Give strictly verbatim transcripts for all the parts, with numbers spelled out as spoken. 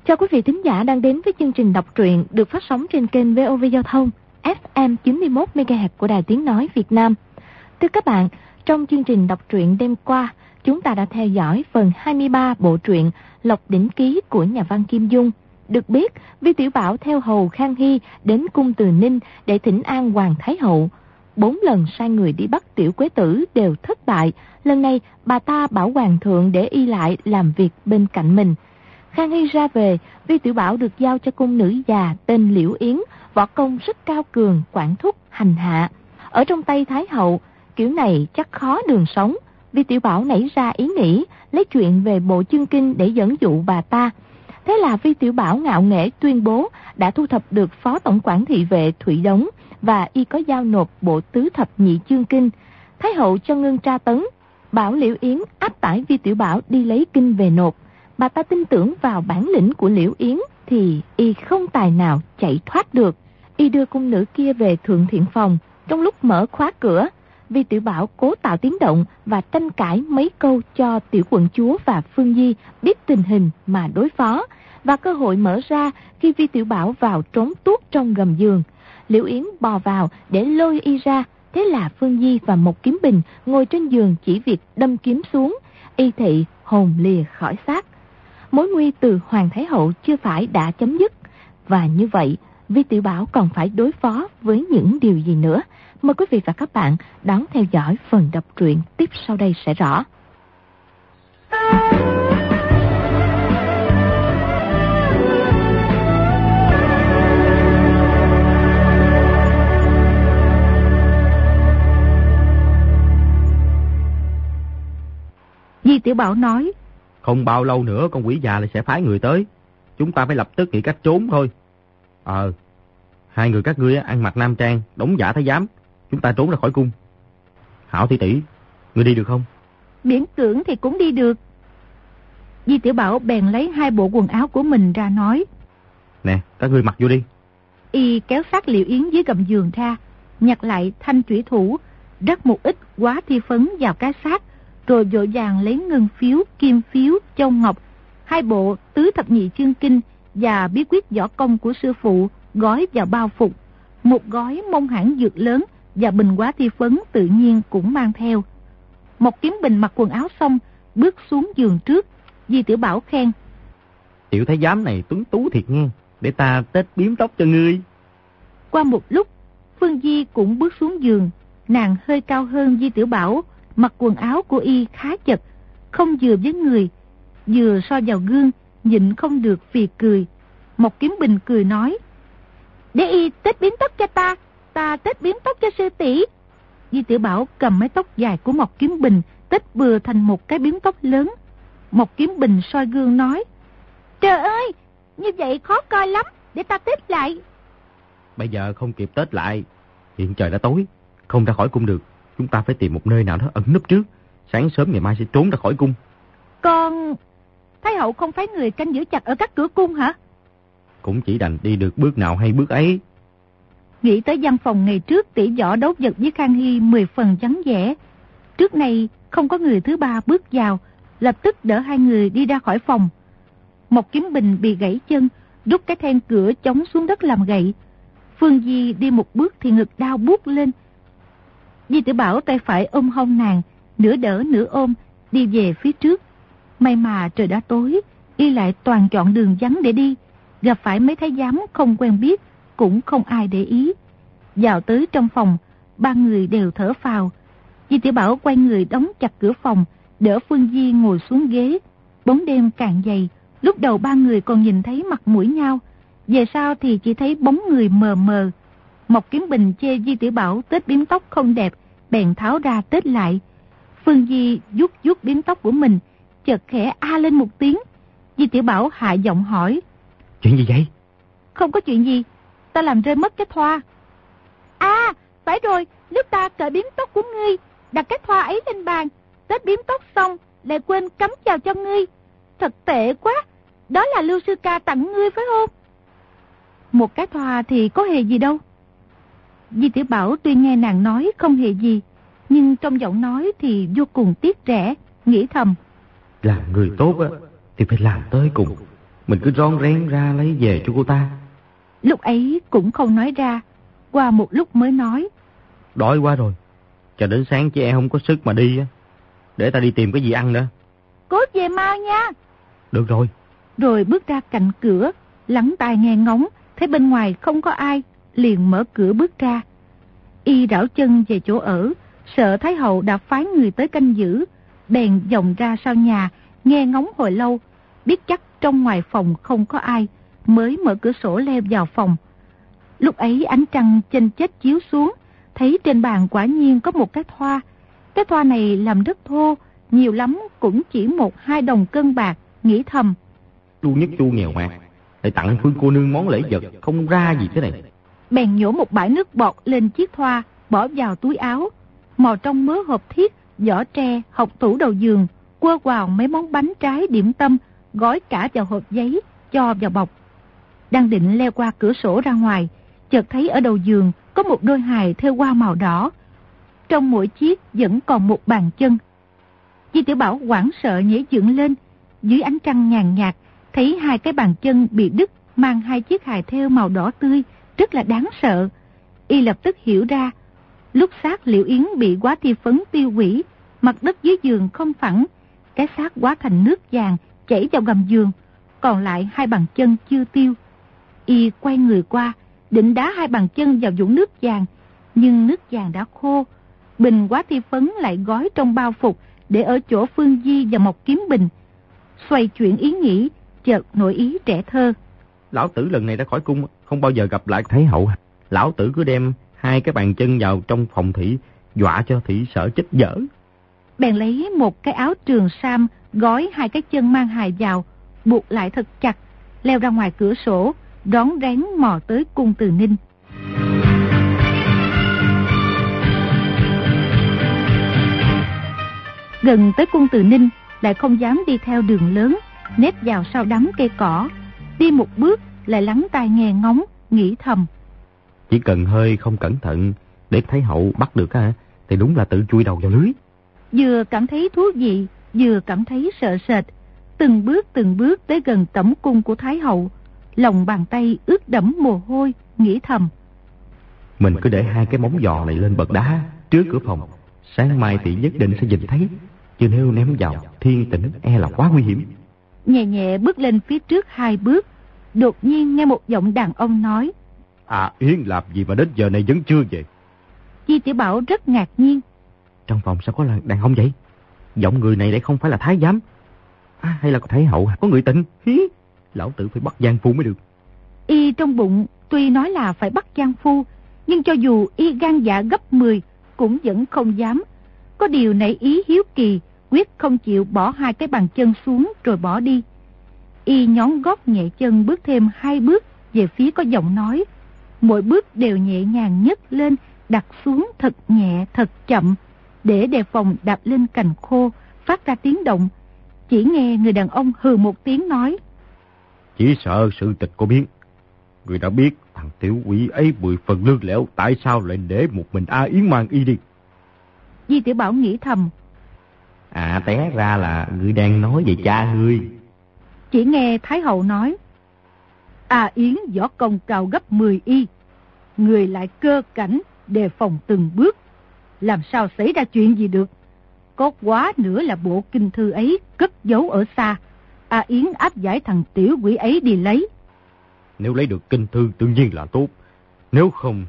Chào quý vị thính giả đang đến với chương trình đọc truyện được phát sóng trên kênh vê o vê Giao thông ép em chín mươi mốt mê ga héc của Đài Tiếng Nói Việt Nam. Thưa các bạn, trong chương trình đọc truyện đêm qua, chúng ta đã theo dõi phần hai mươi ba bộ truyện Lộc Đỉnh Ký của nhà văn Kim Dung. Được biết, Vi Tiểu Bảo theo hầu Khang Hy đến cung Từ Ninh để thỉnh an Hoàng Thái Hậu. Bốn lần sai người đi bắt Tiểu Quế Tử đều thất bại. Lần này, bà ta bảo Hoàng thượng để y lại làm việc bên cạnh mình. Khang Hy ra về, Vi Tiểu Bảo được giao cho cung nữ già tên Liễu Yến, võ công rất cao cường, quản thúc, hành hạ. Ở trong tay Thái Hậu, kiểu này chắc khó đường sống. Vi Tiểu Bảo nảy ra ý nghĩ, lấy chuyện về bộ chương kinh để dẫn dụ bà ta. Thế là Vi Tiểu Bảo ngạo nghễ tuyên bố đã thu thập được phó tổng quản thị vệ Thủy Đống và y có giao nộp bộ tứ thập nhị chương kinh. Thái Hậu cho ngưng tra tấn, bảo Liễu Yến áp tải Vi Tiểu Bảo đi lấy kinh về nộp. Bà ta tin tưởng vào bản lĩnh của Liễu Yến thì y không tài nào chạy thoát được. Y đưa cung nữ kia về Thượng Thiện Phòng. Trong lúc mở khóa cửa, Vi Tiểu Bảo cố tạo tiếng động và tranh cãi mấy câu cho Tiểu Quận Chúa và Phương Di biết tình hình mà đối phó. Và cơ hội mở ra khi Vi Tiểu Bảo vào trốn tuốt trong gầm giường. Liễu Yến bò vào để lôi y ra. Thế là Phương Di và Mộc Kiếm Bình ngồi trên giường chỉ việc đâm kiếm xuống. Y thị hồn lìa khỏi xác. Mối nguy từ Hoàng Thái Hậu chưa phải đã chấm dứt. Và như vậy, Vi Tiểu Bảo còn phải đối phó với những điều gì nữa? Mời quý vị và các bạn đón theo dõi phần đọc truyện tiếp sau đây sẽ rõ. Vi Tiểu Bảo nói: Không bao lâu nữa con quỷ già lại sẽ phái người tới. Chúng ta phải lập tức nghĩ cách trốn thôi. Ờ, hai người các ngươi ăn mặc nam trang, đóng giả thái giám. Chúng ta trốn ra khỏi cung. Hảo tỷ tỷ, ngươi đi được không? Miễn cưỡng thì cũng đi được. Vi Tiểu Bảo bèn lấy hai bộ quần áo của mình ra nói: Nè, các ngươi mặc vô đi. Y kéo sát Liễu Yến dưới gầm giường ra, nhặt lại thanh chủy thủ, rắc một ít quá thi phấn vào cái xác, rồi vội vàng lấy ngân phiếu, kim phiếu, châu ngọc, hai bộ tứ thập nhị chương kinh và bí quyết võ công của sư phụ gói vào bao phục. Một gói mông hãng dược lớn và bình quá thi phấn tự nhiên cũng mang theo. Một Kiếm Bình mặc quần áo xong, bước xuống giường trước. Vi Tiểu Bảo khen: Tiểu thái giám này tuấn tú thiệt nghe, để ta tết biếm tóc cho ngươi. Qua một lúc, Phương Di cũng bước xuống giường. Nàng hơi cao hơn Vi Tiểu Bảo, mặc quần áo của y khá chật, không vừa với người. Vừa soi vào gương, nhịn không được phì cười. Một Kiếm Bình cười nói: Để y tết biếm tóc cho ta, ta tết biếm tóc cho sư tỷ. Vi Tiểu Bảo cầm mái tóc dài của Mộc Kiếm Bình tết bừa thành một cái biếm tóc lớn. Mộc Kiếm Bình soi gương nói: Trời ơi, như vậy khó coi lắm, để ta tết lại. Bây giờ không kịp tết lại, hiện trời đã tối, không ra khỏi cung được. Chúng ta phải tìm một nơi nào đó ẩn núp trước, sáng sớm ngày mai sẽ trốn ra khỏi cung. Còn Thái Hậu không phái người canh giữ chặt ở các cửa cung hả? Cũng chỉ đành đi được bước nào hay bước ấy. Nghĩ tới văn phòng ngày trước tỷ võ đấu vật với Khang Hy mười phần vắng vẻ. Trước này không có người thứ ba bước vào, lập tức đỡ hai người đi ra khỏi phòng. Một Kiếm Bình bị gãy chân, rút cái then cửa chống xuống đất làm gậy. Phương Di đi một bước thì ngực đau buốt lên. Vi Tiểu Bảo tay phải ôm hông nàng, nửa đỡ nửa ôm, đi về phía trước. May mà trời đã tối, y lại toàn chọn đường vắng để đi. Gặp phải mấy thái giám không quen biết, cũng không ai để ý. Vào tới trong phòng, ba người đều thở phào. Vi Tiểu Bảo quay người đóng chặt cửa phòng, đỡ Phương Di ngồi xuống ghế. Bóng đêm càng dày, lúc đầu ba người còn nhìn thấy mặt mũi nhau, về sau thì chỉ thấy bóng người mờ mờ. Mộc Kiếm Bình chê Vi Tiểu Bảo tết biếm tóc không đẹp, bèn tháo ra tết lại. Phương Di vuốt vuốt biếm tóc của mình, chợt khẽ a lên một tiếng. Vi Tiểu Bảo hạ giọng hỏi: Chuyện gì vậy? Không có chuyện gì, ta làm rơi mất cái thoa. À, phải rồi, lúc ta cởi biếm tóc của ngươi, đặt cái thoa ấy lên bàn, tết biếm tóc xong lại quên cắm vào cho ngươi. Thật tệ quá, đó là Lưu sư ca tặng ngươi phải không? Một cái thoa thì có hề gì đâu. Vi Tiểu Bảo tuy nghe nàng nói không hề gì, nhưng trong giọng nói thì vô cùng tiếc rẻ, nghĩ thầm: Làm người tốt á thì phải làm tới cùng, Mình cứ rón rén ra lấy về cho cô ta. Lúc ấy cũng không nói ra, qua một lúc mới nói. Đói quá rồi, chờ đến sáng chứ em không có sức mà đi á. Để ta đi tìm cái gì ăn nữa. Cố về mau nha. Được rồi. Rồi bước ra cạnh cửa, lắng tai nghe ngóng, thấy bên ngoài không có ai, liền mở cửa bước ra. Y rảo chân về chỗ ở, sợ Thái hậu đã phái người tới canh giữ, bèn vòng ra sau nhà, nghe ngóng hồi lâu, biết chắc trong ngoài phòng không có ai, mới mở cửa sổ leo vào phòng. Lúc ấy ánh trăng chênh chếch chiếu xuống, thấy trên bàn quả nhiên có một cái thoa. Cái thoa này làm rất thô, nhiều lắm cũng chỉ một hai đồng cân bạc, nghĩ thầm. Chu nhất chu nghèo mà, lại tặng Phương cô nương món lễ vật không ra gì thế này. Bèn nhổ một bãi nước bọt lên chiếc thoa, bỏ vào túi áo, mò trong mớ hộp thiết, vỏ tre, hộc tủ đầu giường, quơ quào mấy món bánh trái điểm tâm, gói cả vào hộp giấy, cho vào bọc. Đang định leo qua cửa sổ ra ngoài, chợt thấy ở đầu giường có một đôi hài thêu hoa màu đỏ. Trong mỗi chiếc vẫn còn một bàn chân. Di Tiểu Bảo hoảng sợ nhảy dựng lên, dưới ánh trăng nhàn nhạt, thấy hai cái bàn chân bị đứt, mang hai chiếc hài thêu màu đỏ tươi, rất là đáng sợ. Y lập tức hiểu ra, lúc xác Liễu Yến bị Quá Thi Phấn tiêu hủy, mặt đất dưới giường không phẳng, cái xác hóa thành nước vàng chảy vào gầm giường, còn lại hai bàn chân chưa tiêu. Y quay người qua, định đá hai bàn chân vào vũng nước vàng, nhưng nước vàng đã khô. Bình Quá Thi Phấn lại gói trong bao phục để ở chỗ Phương Di và Mộc Kiếm Bình. Xoay chuyển ý nghĩ, chợt nổi ý trẻ thơ. Lão tử lần này đã khỏi cung, không bao giờ gặp lại Thái hậu. Lão tử cứ đem hai cái bàn chân vào trong phòng thị, dọa cho thị sợ chết dở. Bèn lấy một cái áo trường sam, gói hai cái chân mang hài vào, buộc lại thật chặt, leo ra ngoài cửa sổ, rón rén mò tới cung Từ Ninh. Gần tới cung Từ Ninh, lại không dám đi theo đường lớn, nép vào sau đám cây cỏ. Đi một bước, lại lắng tai nghe ngóng, nghĩ thầm. Chỉ cần hơi không cẩn thận, để Thái hậu bắt được á, thì đúng là tự chui đầu vào lưới. Vừa cảm thấy thú vị, vừa cảm thấy sợ sệt. Từng bước từng bước tới gần tẩm cung của Thái hậu, lòng bàn tay ướt đẫm mồ hôi, nghĩ thầm. Mình cứ để hai cái móng giò này lên bậc đá trước cửa phòng, sáng mai thì nhất định sẽ nhìn thấy. Chứ nếu ném vào thiên tĩnh e là quá nguy hiểm. Nhẹ nhẹ bước lên phía trước hai bước, đột nhiên nghe một giọng đàn ông nói. À, Yến làm gì mà đến giờ này vẫn chưa về? Di Tiểu Bảo rất ngạc nhiên. Trong phòng sao có là đàn ông vậy? Giọng người này lại không phải là thái giám à, hay là có Thái hậu có người tình? Hí, lão tử phải bắt giang phu mới được. Y trong bụng tuy nói là phải bắt giang phu, nhưng cho dù y gan dạ gấp mười cũng vẫn không dám. Có điều nảy ý hiếu kỳ, quyết không chịu bỏ hai cái bàn chân xuống rồi bỏ đi. Y nhón gót nhẹ chân bước thêm hai bước về phía có giọng nói. Mỗi bước đều nhẹ nhàng nhấc lên, đặt xuống thật nhẹ thật chậm, để đề phòng đạp lên cành khô, phát ra tiếng động. Chỉ nghe người đàn ông hừ một tiếng nói. Chỉ sợ sự tình có biến. Người đã biết thằng tiểu quỷ ấy mười phần lương lẽo, tại sao lại để một mình A Yến mang y đi? Di Tiểu Bảo nghĩ thầm. À, té ra là người đang nói về cha ngươi. Chỉ nghe Thái hậu nói. A Yến võ công cao gấp mười y, người lại cơ cảnh, đề phòng từng bước, làm sao xảy ra chuyện gì được. Có quá nữa là bộ kinh thư ấy cất giấu ở xa, A Yến áp giải thằng tiểu quỷ ấy đi lấy. Nếu lấy được kinh thư tự nhiên là tốt, nếu không...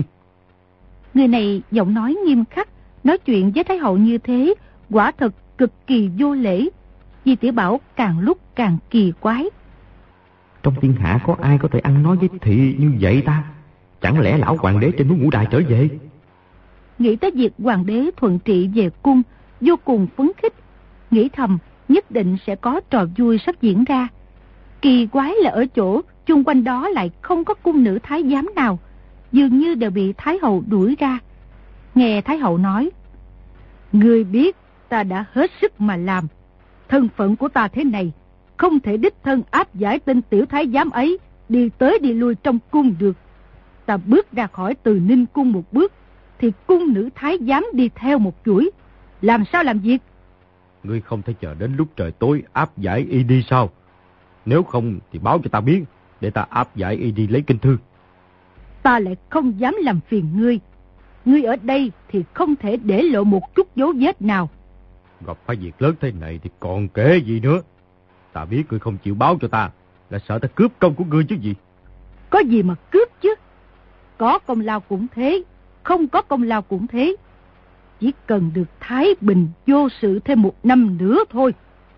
Người này giọng nói nghiêm khắc, nói chuyện với Thái hậu như thế, quả thật cực kỳ vô lễ. Di Tiểu Bảo càng lúc càng kỳ quái. Trong thiên hạ có ai có thể ăn nói với thị như vậy ta? Chẳng lẽ lão hoàng đế trên núi Ngũ Đài trở về? Nghĩ tới việc hoàng đế thuận trị về cung, vô cùng phấn khích, nghĩ thầm nhất định sẽ có trò vui sắp diễn ra. Kỳ quái là ở chỗ chung quanh đó lại không có cung nữ thái giám nào, dường như đều bị Thái hậu đuổi ra. Nghe Thái hậu nói. Người biết ta đã hết sức mà làm. Thân phận của ta thế này, không thể đích thân áp giải tên tiểu thái giám ấy đi tới đi lui trong cung được. Ta bước ra khỏi Từ Ninh cung một bước, thì cung nữ thái giám đi theo một chuỗi. Làm sao làm việc? Ngươi không thể chờ đến lúc trời tối áp giải y đi sao? Nếu không thì báo cho ta biết, để ta áp giải y đi lấy kinh thư. Ta lại không dám làm phiền ngươi. Ngươi ở đây thì không thể để lộ một chút dấu vết nào. Gặp phải việc lớn thế này thì còn kể gì nữa. Ta biết ngươi không chịu báo cho ta, là sợ ta cướp công của ngươi chứ gì. Có gì mà cướp chứ. Có công lao cũng thế, không có công lao cũng thế. Chỉ cần được thái bình vô sự thêm một năm nữa thôi.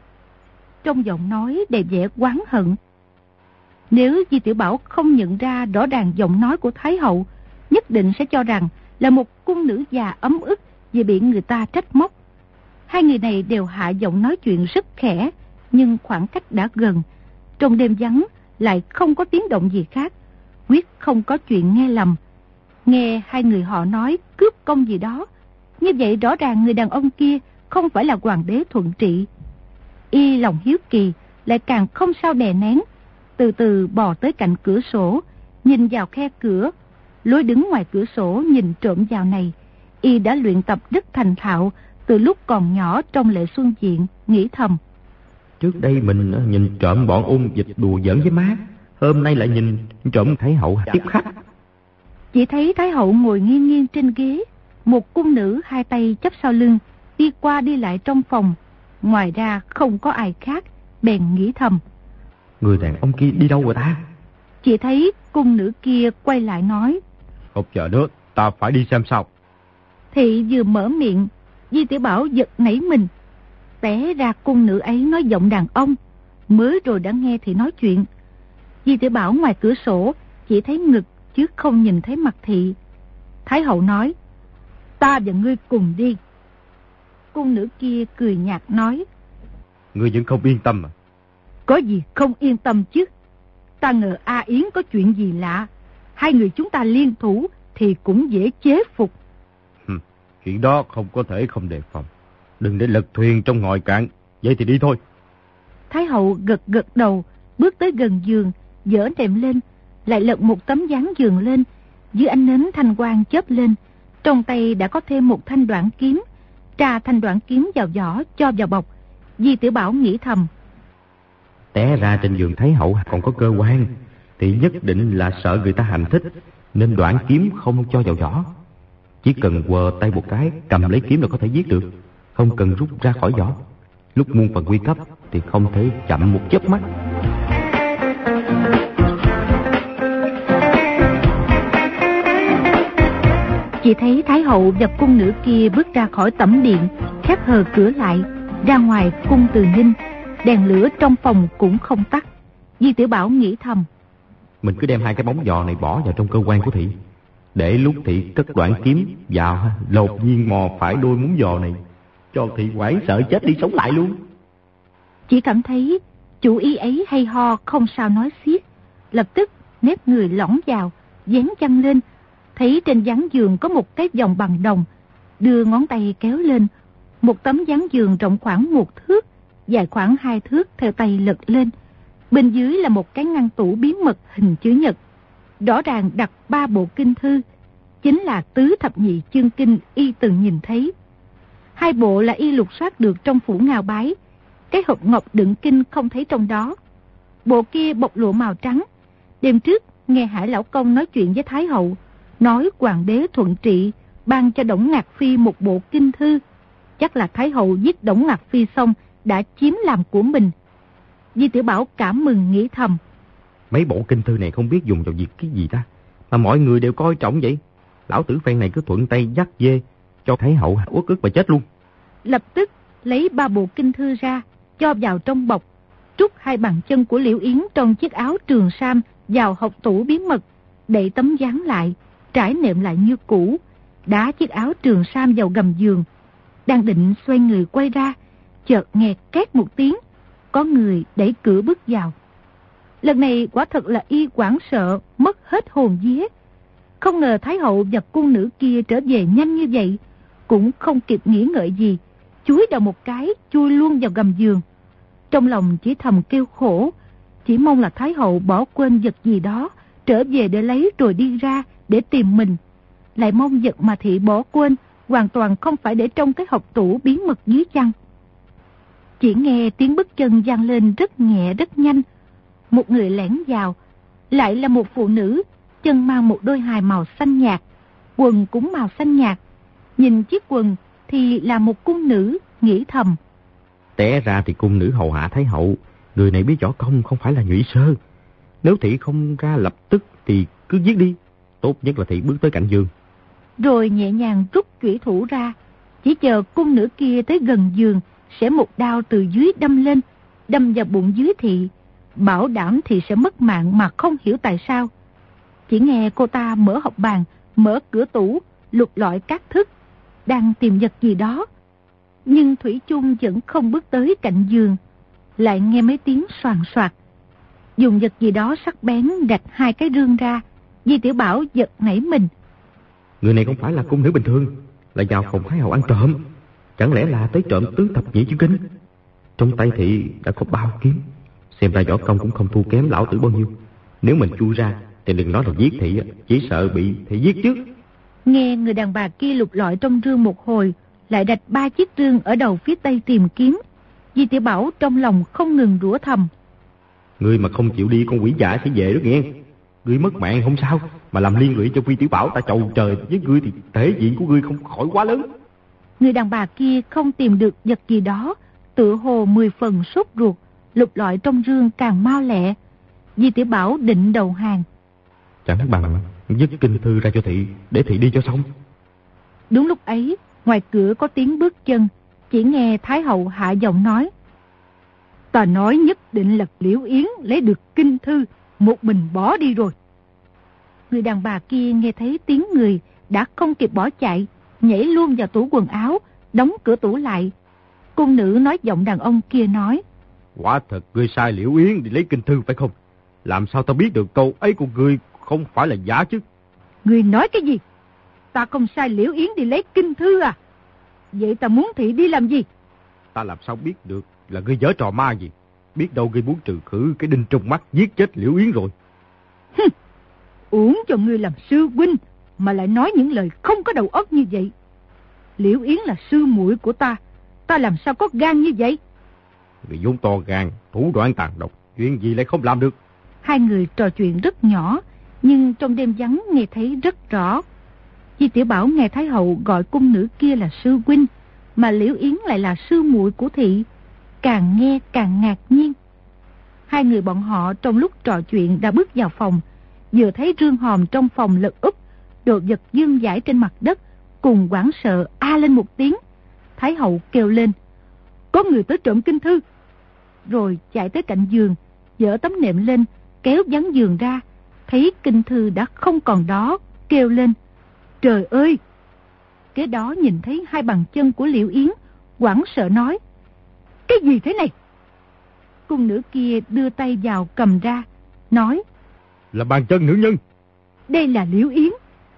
Trong giọng nói đầy vẻ oán hận. Nếu Di Tiểu Bảo không nhận ra rõ ràng giọng nói của Thái hậu, nhất định sẽ cho rằng là một cung nữ già ấm ức vì bị người ta trách móc. Hai người này đều hạ giọng nói chuyện rất khẽ, nhưng khoảng cách đã gần. Trong đêm vắng lại không có tiếng động gì khác, quyết không có chuyện nghe lầm. Nghe hai người họ nói cướp công gì đó, như vậy rõ ràng người đàn ông kia không phải là hoàng đế Thuận Trị. Y lòng hiếu kỳ lại càng không sao đè nén, từ từ bò tới cạnh cửa sổ, nhìn vào khe cửa. Lối đứng ngoài cửa sổ nhìn trộm vào này, Y đã luyện tập rất thành thạo từ lúc còn nhỏ trong Lệ Xuân Viện, nghĩ thầm. Trước đây mình nhìn trộm bọn ôn dịch đùa giỡn với má, hôm nay lại nhìn trộm Thái hậu tiếp khách. Chỉ thấy Thái hậu ngồi nghiêng nghiêng trên ghế, một cung nữ hai tay chắp sau lưng, đi qua đi lại trong phòng. Ngoài ra không có ai khác, bèn nghĩ thầm. Người đàn ông kia đi đâu rồi ta? Chỉ thấy cung nữ kia quay lại nói. Không chờ nữa, ta phải đi xem sao. Thị vừa mở miệng, Di Tiểu Bảo giật nảy mình. Té ra cung nữ ấy nói giọng đàn ông, mới rồi đã nghe Thị nói chuyện. Di Tiểu Bảo ngoài cửa sổ chỉ thấy ngực chứ không nhìn thấy mặt Thị. Thái hậu nói, ta và ngươi cùng đi. Cung nữ kia cười nhạt nói, ngươi vẫn không yên tâm à? Có gì không yên tâm chứ. Ta ngờ A Yến có chuyện gì lạ, hai người chúng ta liên thủ thì cũng dễ chế phục. Hừ, chuyện đó không có thể không đề phòng. Đừng để lật thuyền trong ngòi cạn. Vậy thì đi thôi. Thái hậu gật gật đầu, bước tới gần giường, dỡ nệm lên, lại lật một tấm dán giường lên. Dưới ánh nến thanh quang chớp lên, trong tay đã có thêm một thanh đoạn kiếm. Trà thanh đoạn kiếm vào vỏ, cho vào bọc. Di Tiểu Bảo nghĩ thầm, té ra trên giường Thái hậu còn có cơ quan, thì nhất định là sợ người ta hành thích, nên đoạn kiếm không cho vào vỏ. Chỉ cần quờ tay một cái, cầm lấy kiếm là có thể giết được, không cần rút ra khỏi vỏ. Lúc muôn phần nguy cấp thì không thể chậm một chớp mắt. Chỉ thấy Thái hậu và cung nữ kia bước ra khỏi tẩm điện, khép hờ cửa lại, ra ngoài cung Từ Ninh. Đèn lửa trong phòng cũng không tắt. Di Tiểu Bảo nghĩ thầm, mình cứ đem hai cái bóng giò này bỏ vào trong cơ quan của Thị, để lúc Thị cất đoạn kiếm vào, lột nhiên mò phải đôi muỗng giò này, cho Thị hoảng sợ chết đi sống lại luôn. Chỉ cảm thấy chủ ý ấy hay ho không sao nói xiết, lập tức nép người lõng vào, dán chăn lên, thấy trên dán giường có một cái vòng bằng đồng, đưa ngón tay kéo lên, một tấm dán giường rộng khoảng một thước, dài khoảng hai thước theo tay lật lên. Bên dưới là một cái ngăn tủ bí mật hình chữ nhật, rõ ràng đặt ba bộ kinh thư, chính là tứ thập nhị chương kinh y từng nhìn thấy. Hai bộ là y lục soát được trong phủ Ngao Bái, cái hộp ngọc đựng kinh không thấy trong đó. Bộ kia bọc lụa màu trắng. Đêm trước nghe Hải Lão Công nói chuyện với Thái hậu, nói hoàng đế Thuận Trị ban cho Đổng Ngạc Phi một bộ kinh thư. Chắc là Thái hậu giết Đổng Ngạc Phi xong đã chiếm làm của mình. Di Tiểu Bảo cảm mừng nghĩ thầm, mấy bộ kinh thư này không biết dùng vào việc cái gì ta, mà mọi người đều coi trọng vậy. Lão tử phen này cứ thuận tay dắt dê cho Thái hậu uất ức và chết luôn. Lập tức lấy ba bộ kinh thư ra, cho vào trong bọc, trút hai bàn chân của Liễu Yến trong chiếc áo trường sam vào hộc tủ bí mật, đậy tấm dán lại, trải nệm lại như cũ, đá chiếc áo trường sam vào gầm giường. Đang định xoay người quay ra, chợt nghe két một tiếng, có người đẩy cửa bước vào. Lần này quả thật là y hoảng sợ, mất hết hồn vía. Không ngờ Thái hậu và cung nữ kia trở về nhanh như vậy, cũng không kịp nghĩ ngợi gì, chúi đầu một cái, chui luôn vào gầm giường. Trong lòng chỉ thầm kêu khổ, chỉ mong là Thái hậu bỏ quên vật gì đó, trở về để lấy rồi đi ra để tìm mình. Lại mong vật mà Thị bỏ quên hoàn toàn không phải để trong cái hộc tủ bí mật dưới chăn. Chỉ nghe tiếng bước chân vang lên rất nhẹ rất nhanh, một người lẻn vào, lại là một phụ nữ, chân mang một đôi hài màu xanh nhạt, quần cũng màu xanh nhạt. Nhìn chiếc quần thì là một cung nữ, nghĩ thầm. Té ra thì cung nữ hầu hạ Thái hậu, người này biết võ công không phải là Nhụy Sơ. Nếu thị không ra lập tức thì cứ giết đi, tốt nhất là thị bước tới cạnh giường. Rồi nhẹ nhàng rút chủy thủ ra, chỉ chờ cung nữ kia tới gần giường, sẽ một đao từ dưới đâm lên, đâm vào bụng dưới thị, bảo đảm thị sẽ mất mạng mà không hiểu tại sao. Chỉ nghe cô ta mở hộc bàn, mở cửa tủ, lục lọi các thức, đang tìm vật gì đó. Nhưng thủy chung vẫn không bước tới cạnh giường. Lại nghe mấy tiếng soàn soạt, dùng vật gì đó sắc bén rạch hai cái rương ra. Di Tiểu Bảo giật nảy mình. Người này không phải là cung nữ bình thường, là vào phòng Thái hậu ăn trộm. Chẳng lẽ là tới trộm tứ thập nhị chữ kinh? Trong tay thị đã có bao kiếm, xem ra võ công cũng không thua kém lão tử bao nhiêu. Nếu mình chui ra thì đừng nói là giết thị, chỉ sợ bị thị giết trước. Nghe người đàn bà kia lục lọi trong rương một hồi, lại rạch ba chiếc rương ở đầu phía tây tìm kiếm. Di Tiểu Bảo trong lòng không ngừng rủa thầm. Ngươi mà không chịu đi, con quỷ giả sẽ về đó nghe. Ngươi mất mạng không sao, mà làm liên lụy cho Phi Tiểu Bảo ta chầu trời với ngươi thì thể diện của ngươi không khỏi quá lớn. Người đàn bà kia không tìm được vật gì đó, tựa hồ mười phần sốt ruột, lục lọi trong rương càng mau lẹ. Di Tiểu Bảo định đầu hàng. Chẳng bằng dứt kinh thư ra cho thị, để thị đi cho xong. Đúng lúc ấy, ngoài cửa có tiếng bước chân, chỉ nghe Thái hậu hạ giọng nói. Ta nói nhất định là Liễu Yến lấy được kinh thư, một mình bỏ đi rồi. Người đàn bà kia nghe thấy tiếng người, đã không kịp bỏ chạy, nhảy luôn vào tủ quần áo, đóng cửa tủ lại. Cung nữ nói giọng đàn ông kia nói. Quả thật ngươi sai Liễu Yến đi lấy kinh thư phải không? Làm sao ta biết được câu ấy của ngươi không phải là giả chứ? Ngươi nói cái gì? Ta không sai Liễu Yến đi lấy kinh thư à? Vậy ta muốn thị đi làm gì? Ta làm sao biết được là ngươi giở trò ma gì? Biết đâu ngươi muốn trừ khử cái đinh trong mắt, giết chết Liễu Yến rồi. Hừ, uổng cho ngươi làm sư huynh mà lại nói những lời không có đầu óc như vậy. Liễu Yến là sư muội của ta, ta làm sao có gan như vậy? Người vốn to gan, thủ đoạn tàn độc, chuyện gì lại không làm được? Hai người trò chuyện rất nhỏ, nhưng trong đêm vắng nghe thấy rất rõ. Di Tiểu Bảo nghe Thái hậu gọi cung nữ kia là sư huynh, mà Liễu Yến lại là sư muội của thị, càng nghe càng ngạc nhiên. Hai người bọn họ trong lúc trò chuyện đã bước vào phòng, vừa thấy rương hòm trong phòng lật úp, đồ vật dương dãi trên mặt đất, cùng hoảng sợ a lên một tiếng. Thái hậu kêu lên, có người tới trộm kinh thư. Rồi chạy tới cạnh giường, dỡ tấm nệm lên, kéo ván giường ra, thấy kinh thư đã không còn đó, kêu lên, trời ơi! Kế đó nhìn thấy hai bàn chân của Liễu Yến, hoảng sợ nói, cái gì thế này? Cung nữ kia đưa tay vào cầm ra, nói, là bàn chân nữ nhân. Đây là Liễu Yến,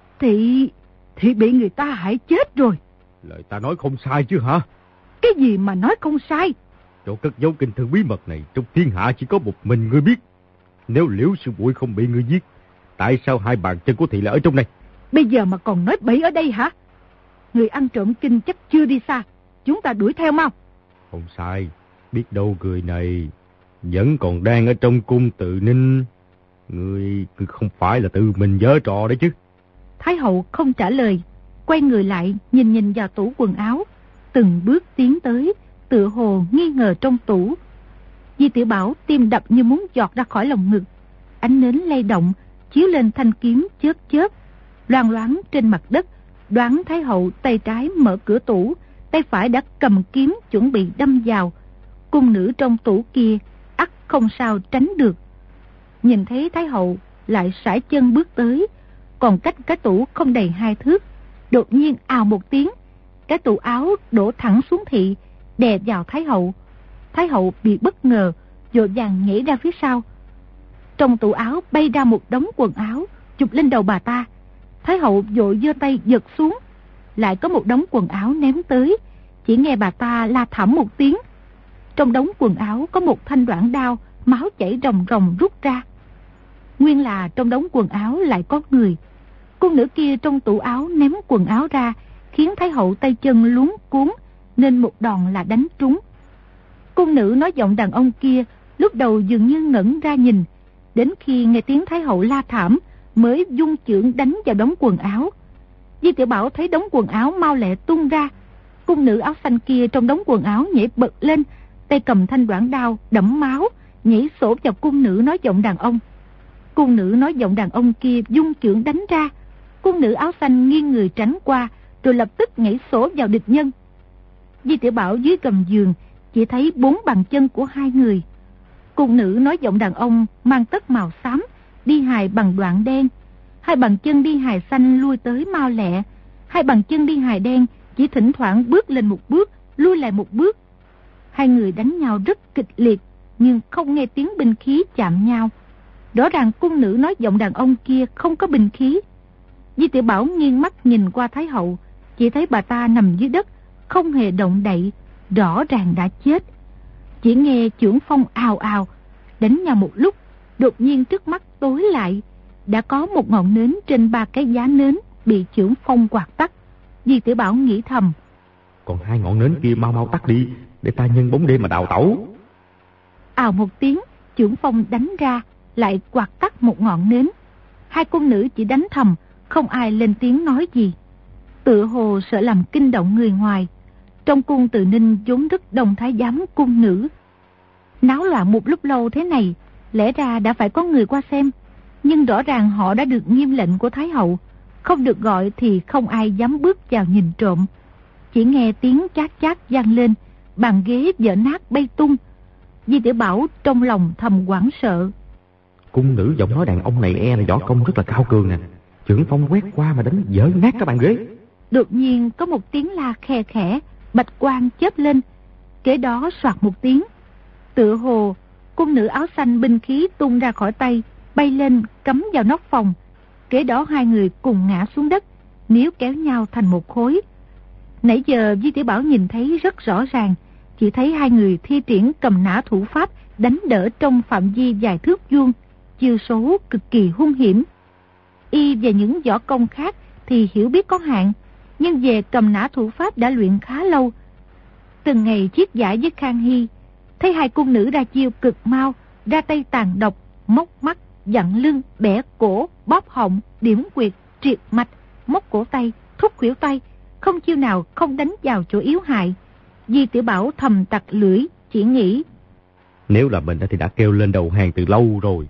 thị thị bị người ta hại chết rồi. Lời ta nói không sai chứ hả? Cái gì mà nói không sai? Chỗ cất giấu kinh thư bí mật này trong thiên hạ chỉ có một mình ngươi biết. Nếu Liễu sư muội không bị ngươi giết, tại sao hai bàn chân của thị lại ở trong này? Bây giờ mà còn nói bậy ở đây hả? Người ăn trộm kinh chắc chưa đi xa, chúng ta đuổi theo mau. Không sai, biết đâu người này vẫn còn đang ở trong cung Tự Ninh. Ngươi không phải là tự mình giở trò đấy chứ? Thái hậu không trả lời, quay người lại nhìn nhìn vào tủ quần áo, từng bước tiến tới, tựa hồ nghi ngờ trong tủ. Di Tiểu Bảo tim đập như muốn giọt ra khỏi lồng ngực, ánh nến lay động chiếu lên thanh kiếm chớp chớp, loang loáng trên mặt đất. Đoán Thái hậu tay trái mở cửa tủ, tay phải đã cầm kiếm chuẩn bị đâm vào. Cung nữ trong tủ kia ắt không sao tránh được. Nhìn thấy Thái hậu lại sải chân bước tới, còn cách cái tủ không đầy hai thước, đột nhiên ào một tiếng, cái tủ áo đổ thẳng xuống thị, đè vào Thái hậu. Thái hậu bị bất ngờ, vội vàng nhảy ra phía sau. Trong tủ áo bay ra một đống quần áo, chụp lên đầu bà ta. Thái hậu vội giơ tay giật xuống, lại có một đống quần áo ném tới. Chỉ nghe bà ta la thảm một tiếng. Trong đống quần áo có một thanh đoạn đao, máu chảy ròng ròng rút ra. Nguyên là trong đống quần áo lại có người. Cung nữ kia trong tủ áo ném quần áo ra, khiến Thái hậu tay chân luống cuống, nên một đòn là đánh trúng. Cung nữ nói giọng đàn ông kia lúc đầu dường như ngẩn ra nhìn, đến khi nghe tiếng Thái hậu la thảm mới dung chưởng đánh vào đống quần áo. Di Tiểu Bảo thấy đống quần áo mau lẹ tung ra, cung nữ áo xanh kia trong đống quần áo nhảy bật lên, tay cầm thanh đoạn đao đẫm máu, nhảy sổ vào cung nữ nói giọng đàn ông. Cung nữ nói giọng đàn ông kia dung chưởng đánh ra, cung nữ áo xanh nghiêng người tránh qua, rồi lập tức nhảy sổ vào địch nhân. Di Tiểu Bảo dưới gầm giường chỉ thấy bốn bàn chân của hai người. Cung nữ nói giọng đàn ông mang tất màu xám, đi hài bằng đoạn đen. Hai bàn chân đi hài xanh lui tới mau lẹ, hai bàn chân đi hài đen chỉ thỉnh thoảng bước lên một bước, lui lại một bước. Hai người đánh nhau rất kịch liệt, nhưng không nghe tiếng binh khí chạm nhau. Rõ ràng cung nữ nói giọng đàn ông kia không có binh khí. Di Tiểu Bảo nghiêng mắt nhìn qua Thái hậu, chỉ thấy bà ta nằm dưới đất, không hề động đậy, rõ ràng đã chết. Chỉ nghe chưởng phong ào ào, đánh nhau một lúc, đột nhiên trước mắt tối lại, đã có một ngọn nến trên ba cái giá nến bị chưởng phong quạt tắt. Di Tiểu Bảo nghĩ thầm, còn hai ngọn nến kia mau mau tắt đi, để ta nhân bóng đêm mà đào tẩu. Ào một tiếng, chưởng phong đánh ra, lại quạt tắt một ngọn nến. Hai cung nữ chỉ đánh thầm, không ai lên tiếng nói gì, tựa hồ sợ làm kinh động người ngoài. Trong cung Từ Ninh vốn rất đông thái giám cung nữ, náo loạn một lúc lâu thế này, lẽ ra đã phải có người qua xem, nhưng rõ ràng họ đã được nghiêm lệnh của Thái hậu, không được gọi thì không ai dám bước vào nhìn trộm. Chỉ nghe tiếng chát chát vang lên, bàn ghế vỡ nát bay tung. Di Tiểu Bảo trong lòng thầm hoảng sợ. Cung nữ giọng nói đàn ông này e là võ công rất là cao cường nè, chưởng phong quét qua mà đánh vỡ nát cái bàn ghế. Đột nhiên có một tiếng la khe khẽ, bạch quang chớp lên, kế đó soạt một tiếng, tựa hồ cung nữ áo xanh binh khí tung ra khỏi tay, bay lên cắm vào nóc phòng. Kế đó hai người cùng ngã xuống đất, níu kéo nhau thành một khối. Nãy giờ Di Tiểu Bảo nhìn thấy rất rõ ràng, chỉ thấy hai người thi triển cầm nã thủ pháp đánh đỡ trong phạm vi vài thước vuông, chiêu số cực kỳ hung hiểm. Y về những võ công khác thì hiểu biết có hạn, nhưng về cầm nã thủ pháp đã luyện khá lâu. Từng ngày chiết giải với Khang Hy, thấy hai cung nữ ra chiêu cực mau, ra tay tàn độc, móc mắt, dặn lưng, bẻ cổ, bóp họng, điểm quyệt, triệt mạch, móc cổ tay, thúc khuỷu tay, không chiêu nào không đánh vào chỗ yếu hại. Di Tiểu Bảo thầm tặc lưỡi, chỉ nghĩ, nếu là mình thì đã kêu lên đầu hàng từ lâu rồi.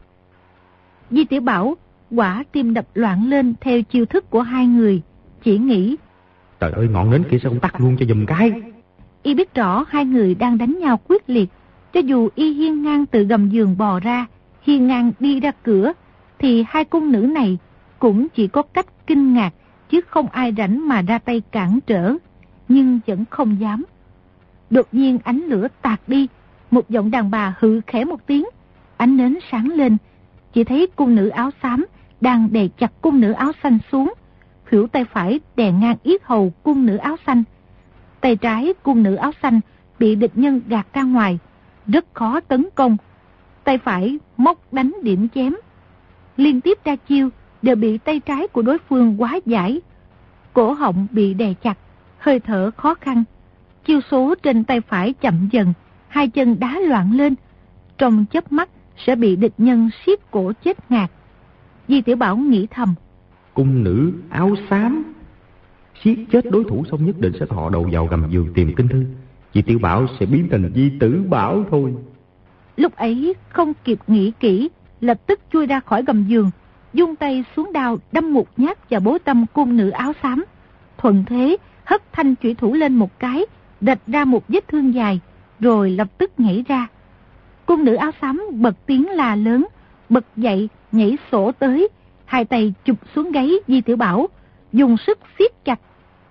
Di Tiểu Bảo quả tim đập loạn lên theo chiêu thức của hai người, chỉ nghĩ, trời ơi, ngọn nến kia sao không tắt luôn cho giùm cái. Y biết rõ hai người đang đánh nhau quyết liệt, cho dù Y hiên ngang từ gầm giường bò ra, hiên ngang đi ra cửa, thì hai cung nữ này cũng chỉ có cách kinh ngạc, chứ không ai rảnh mà ra tay cản trở, nhưng vẫn không dám. Đột nhiên ánh lửa tạt đi, một giọng đàn bà hự khẽ một tiếng, ánh nến sáng lên, chỉ thấy cung nữ áo xám đang đè chặt cung nữ áo xanh xuống, khuỷu tay phải đè ngang yết hầu cung nữ áo xanh. Tay trái cung nữ áo xanh bị địch nhân gạt ra ngoài, rất khó tấn công. Tay phải móc đánh điểm chém, liên tiếp ra chiêu đều bị tay trái của đối phương quá giải. Cổ họng bị đè chặt, hơi thở khó khăn. Chiêu số trên tay phải chậm dần, hai chân đá loạn lên, trong chớp mắt sẽ bị địch nhân siết cổ chết ngạt. Di Tiểu Bảo nghĩ thầm, cung nữ áo xám siết chết đối thủ xong nhất định sẽ thọ đầu vào gầm giường tìm kinh thư. Di Tiểu Bảo sẽ biến thành Di Tử Bảo thôi. Lúc ấy không kịp nghĩ kỹ, lập tức chui ra khỏi gầm giường, dung tay xuống đao đâm một nhát vào bối tâm cung nữ áo xám. Thuận thế hất thanh chủy thủ lên một cái, rạch ra một vết thương dài, rồi lập tức nhảy ra. Cung nữ áo xám bật tiếng la lớn, bật dậy nhảy sổ tới, hai tay chụp xuống gáy Di Tiểu Bảo, dùng sức siết chặt.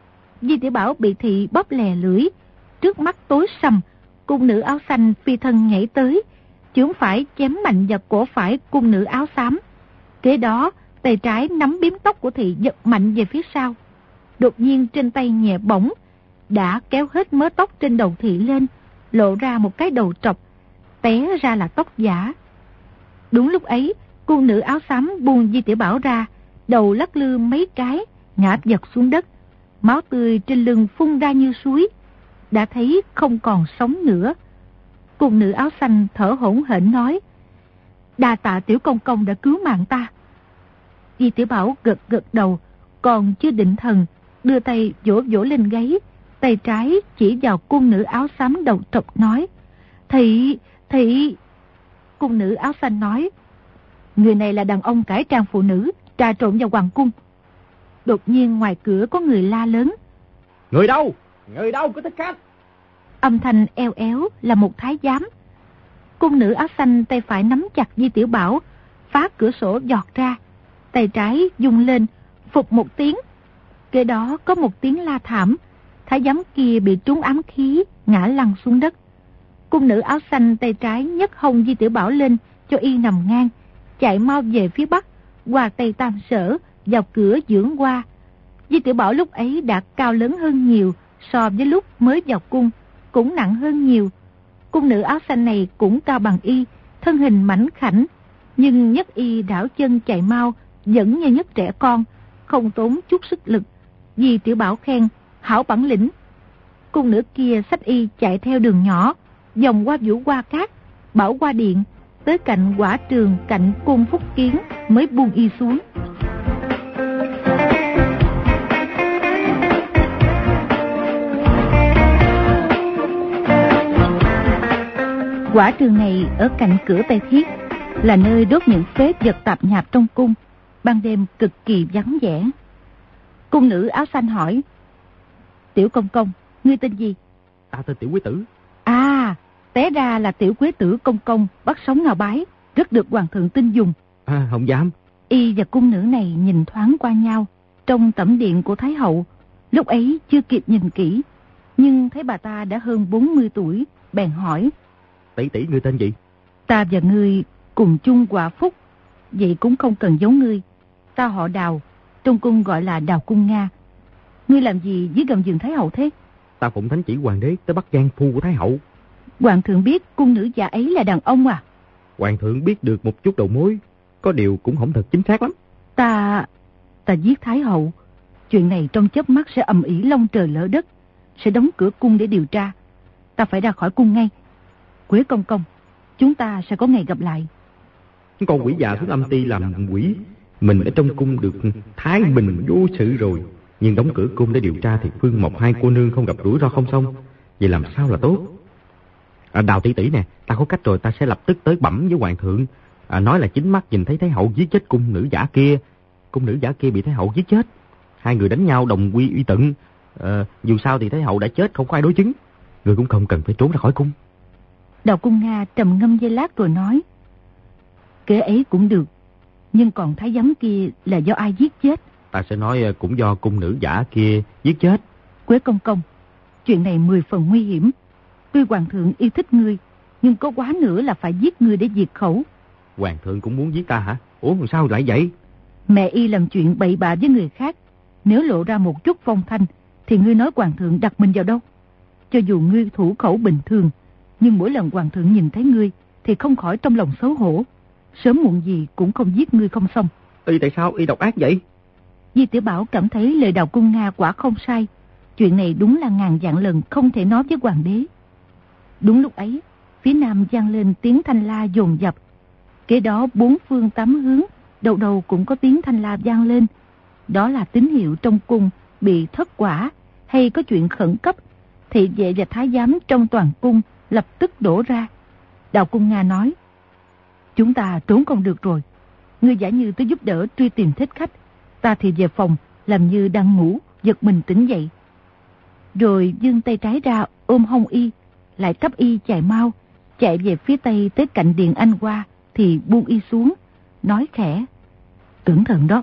Di Tiểu Bảo bị thị bóp lè lưỡi, trước mắt tối sầm. Cung nữ áo xanh phi thân nhảy tới, chưởng phải chém mạnh vào cổ phải cung nữ áo xám. Kế đó tay trái nắm bím tóc của thị giật mạnh về phía sau. Đột nhiên trên tay nhẹ bổng, đã kéo hết mớ tóc trên đầu thị lên, lộ ra một cái đầu trọc, té ra là tóc giả. Đúng lúc ấy, cung nữ áo xám buông Di Tiểu Bảo ra, đầu lắc lư mấy cái, ngã giật xuống đất, máu tươi trên lưng phun ra như suối, đã thấy không còn sống nữa. Cung nữ áo xanh thở hổn hển nói: "Đa tạ Tiểu công công đã cứu mạng ta." Di Tiểu Bảo gật gật đầu, còn chưa định thần, đưa tay vỗ vỗ lên gáy, tay trái chỉ vào cung nữ áo xám đầu trọc nói: "Thị, thị." Cung nữ áo xanh nói: "Người này là đàn ông cải trang phụ nữ, trà trộn vào hoàng cung." Đột nhiên ngoài cửa có người la lớn: "Người đâu? Người đâu? Có thích khách!" Âm thanh eo éo là một thái giám. Cung nữ áo xanh tay phải nắm chặt Di Tiểu Bảo, phá cửa sổ giọt ra, tay trái dùng lên, phục một tiếng. Kế đó có một tiếng la thảm, thái giám kia bị trúng ám khí, ngã lăn xuống đất. Cung nữ áo xanh tay trái nhấc hông Di Tiểu Bảo lên cho y nằm ngang, chạy mau về phía bắc, qua Tây Tam Sở, vào cửa dưỡng hoa. Di Tiểu Bảo lúc ấy đã cao lớn hơn nhiều so với lúc mới vào cung, cũng nặng hơn nhiều. Cung nữ áo xanh này cũng cao bằng y, thân hình mảnh khảnh, nhưng nhất y đảo chân chạy mau, vẫn như nhất trẻ con, không tốn chút sức lực. Di Tiểu Bảo khen: "Hảo bản lĩnh." Cung nữ kia xách y chạy theo đường nhỏ, vòng qua Vũ Hoa Cát, Bảo Hoa Điện, tới cạnh quả trường cạnh cung Phúc Kiến mới buông y xuống. Quả trường này ở cạnh cửa Tây Thiết, là nơi đốt những phế vật tạp nhạp trong cung, ban đêm cực kỳ vắng vẻ. Cung nữ áo xanh hỏi: "Tiểu công công, ngươi tên gì?" "Ta tên Tiểu Quế Tử." "À, té ra là Tiểu Quế Tử công công bắt sống Ngao Bái, rất được hoàng thượng tin dùng." "À, không dám." Y và cung nữ này nhìn thoáng qua nhau trong tẩm điện của Thái hậu, lúc ấy chưa kịp nhìn kỹ, nhưng thấy bà ta đã hơn bốn mươi tuổi, bèn hỏi: "Tỷ tỷ ngươi tên gì?" "Ta và ngươi cùng chung quả phúc, vậy cũng không cần giấu ngươi. Ta họ Đào, trong cung gọi là Đào Cung Nga. Ngươi làm gì dưới gầm giường Thái hậu thế?" "Ta phụng thánh chỉ hoàng đế tới bắt giang phu của Thái hậu." "Hoàng thượng biết cung nữ già ấy là đàn ông à?" "Hoàng thượng biết được một chút đầu mối, có điều cũng không thật chính xác lắm." Ta... ta giết Thái hậu. Chuyện này trong chớp mắt sẽ ầm ĩ long trời lỡ đất, sẽ đóng cửa cung để điều tra. Ta phải ra khỏi cung ngay. Quế công công, chúng ta sẽ có ngày gặp lại." "Con quỷ già xuống âm ti làm quỷ, mình ở trong cung được thái bình vô sự rồi, nhưng đóng cửa cung để điều tra thì Phương Mộc hai cô nương không gặp rủi ro không xong, vậy làm sao là tốt?" À, "Đào tỷ tỷ nè, ta có cách rồi, ta sẽ lập tức tới bẩm với hoàng thượng, à, nói là chính mắt nhìn thấy Thái hậu giết chết cung nữ giả kia. Cung nữ giả kia bị Thái hậu giết chết, hai người đánh nhau đồng quy uy tận. À, dù sao thì Thái hậu đã chết, không có ai đối chứng. Người cũng không cần phải trốn ra khỏi cung." Đào Cung Nga trầm ngâm giây lát rồi nói: "Kế ấy cũng được, nhưng còn thái giám kia là do ai giết chết?" "Ta sẽ nói cũng do cung nữ giả kia giết chết." "Quế công công, chuyện này mười phần nguy hiểm. Tuy hoàng thượng yêu thích ngươi, nhưng có quá nữa là phải giết ngươi để diệt khẩu." "Hoàng thượng cũng muốn giết ta hả? Ủa làm sao lại vậy?" "Mẹ y làm chuyện bậy bạ với người khác, nếu lộ ra một chút phong thanh thì ngươi nói hoàng thượng đặt mình vào đâu? Cho dù ngươi thủ khẩu bình thường, nhưng mỗi lần hoàng thượng nhìn thấy ngươi thì không khỏi trong lòng xấu hổ, sớm muộn gì cũng không giết ngươi không xong." "Y tại sao y độc ác vậy?" Di Tiểu Bảo cảm thấy lời Đào Cung Nga quả không sai. Chuyện này đúng là ngàn vạn lần không thể nói với hoàng đế. Đúng lúc ấy, phía nam vang lên tiếng thanh la dồn dập. Kế đó bốn phương tám hướng, đầu đầu cũng có tiếng thanh la vang lên. Đó là tín hiệu trong cung bị thất quả hay có chuyện khẩn cấp. Thị vệ và thái giám trong toàn cung lập tức đổ ra. Đào Cung Nga nói: "Chúng ta trốn không được rồi. Ngươi giả như tới giúp đỡ truy tìm thích khách, ta thì về phòng làm như đang ngủ, giật mình tỉnh dậy." Rồi giương tay trái ra ôm hông y, lại cấp y chạy mau, chạy về phía tây tới cạnh điện Anh Hoa thì buông y xuống, nói khẽ: "Cẩn thận đó."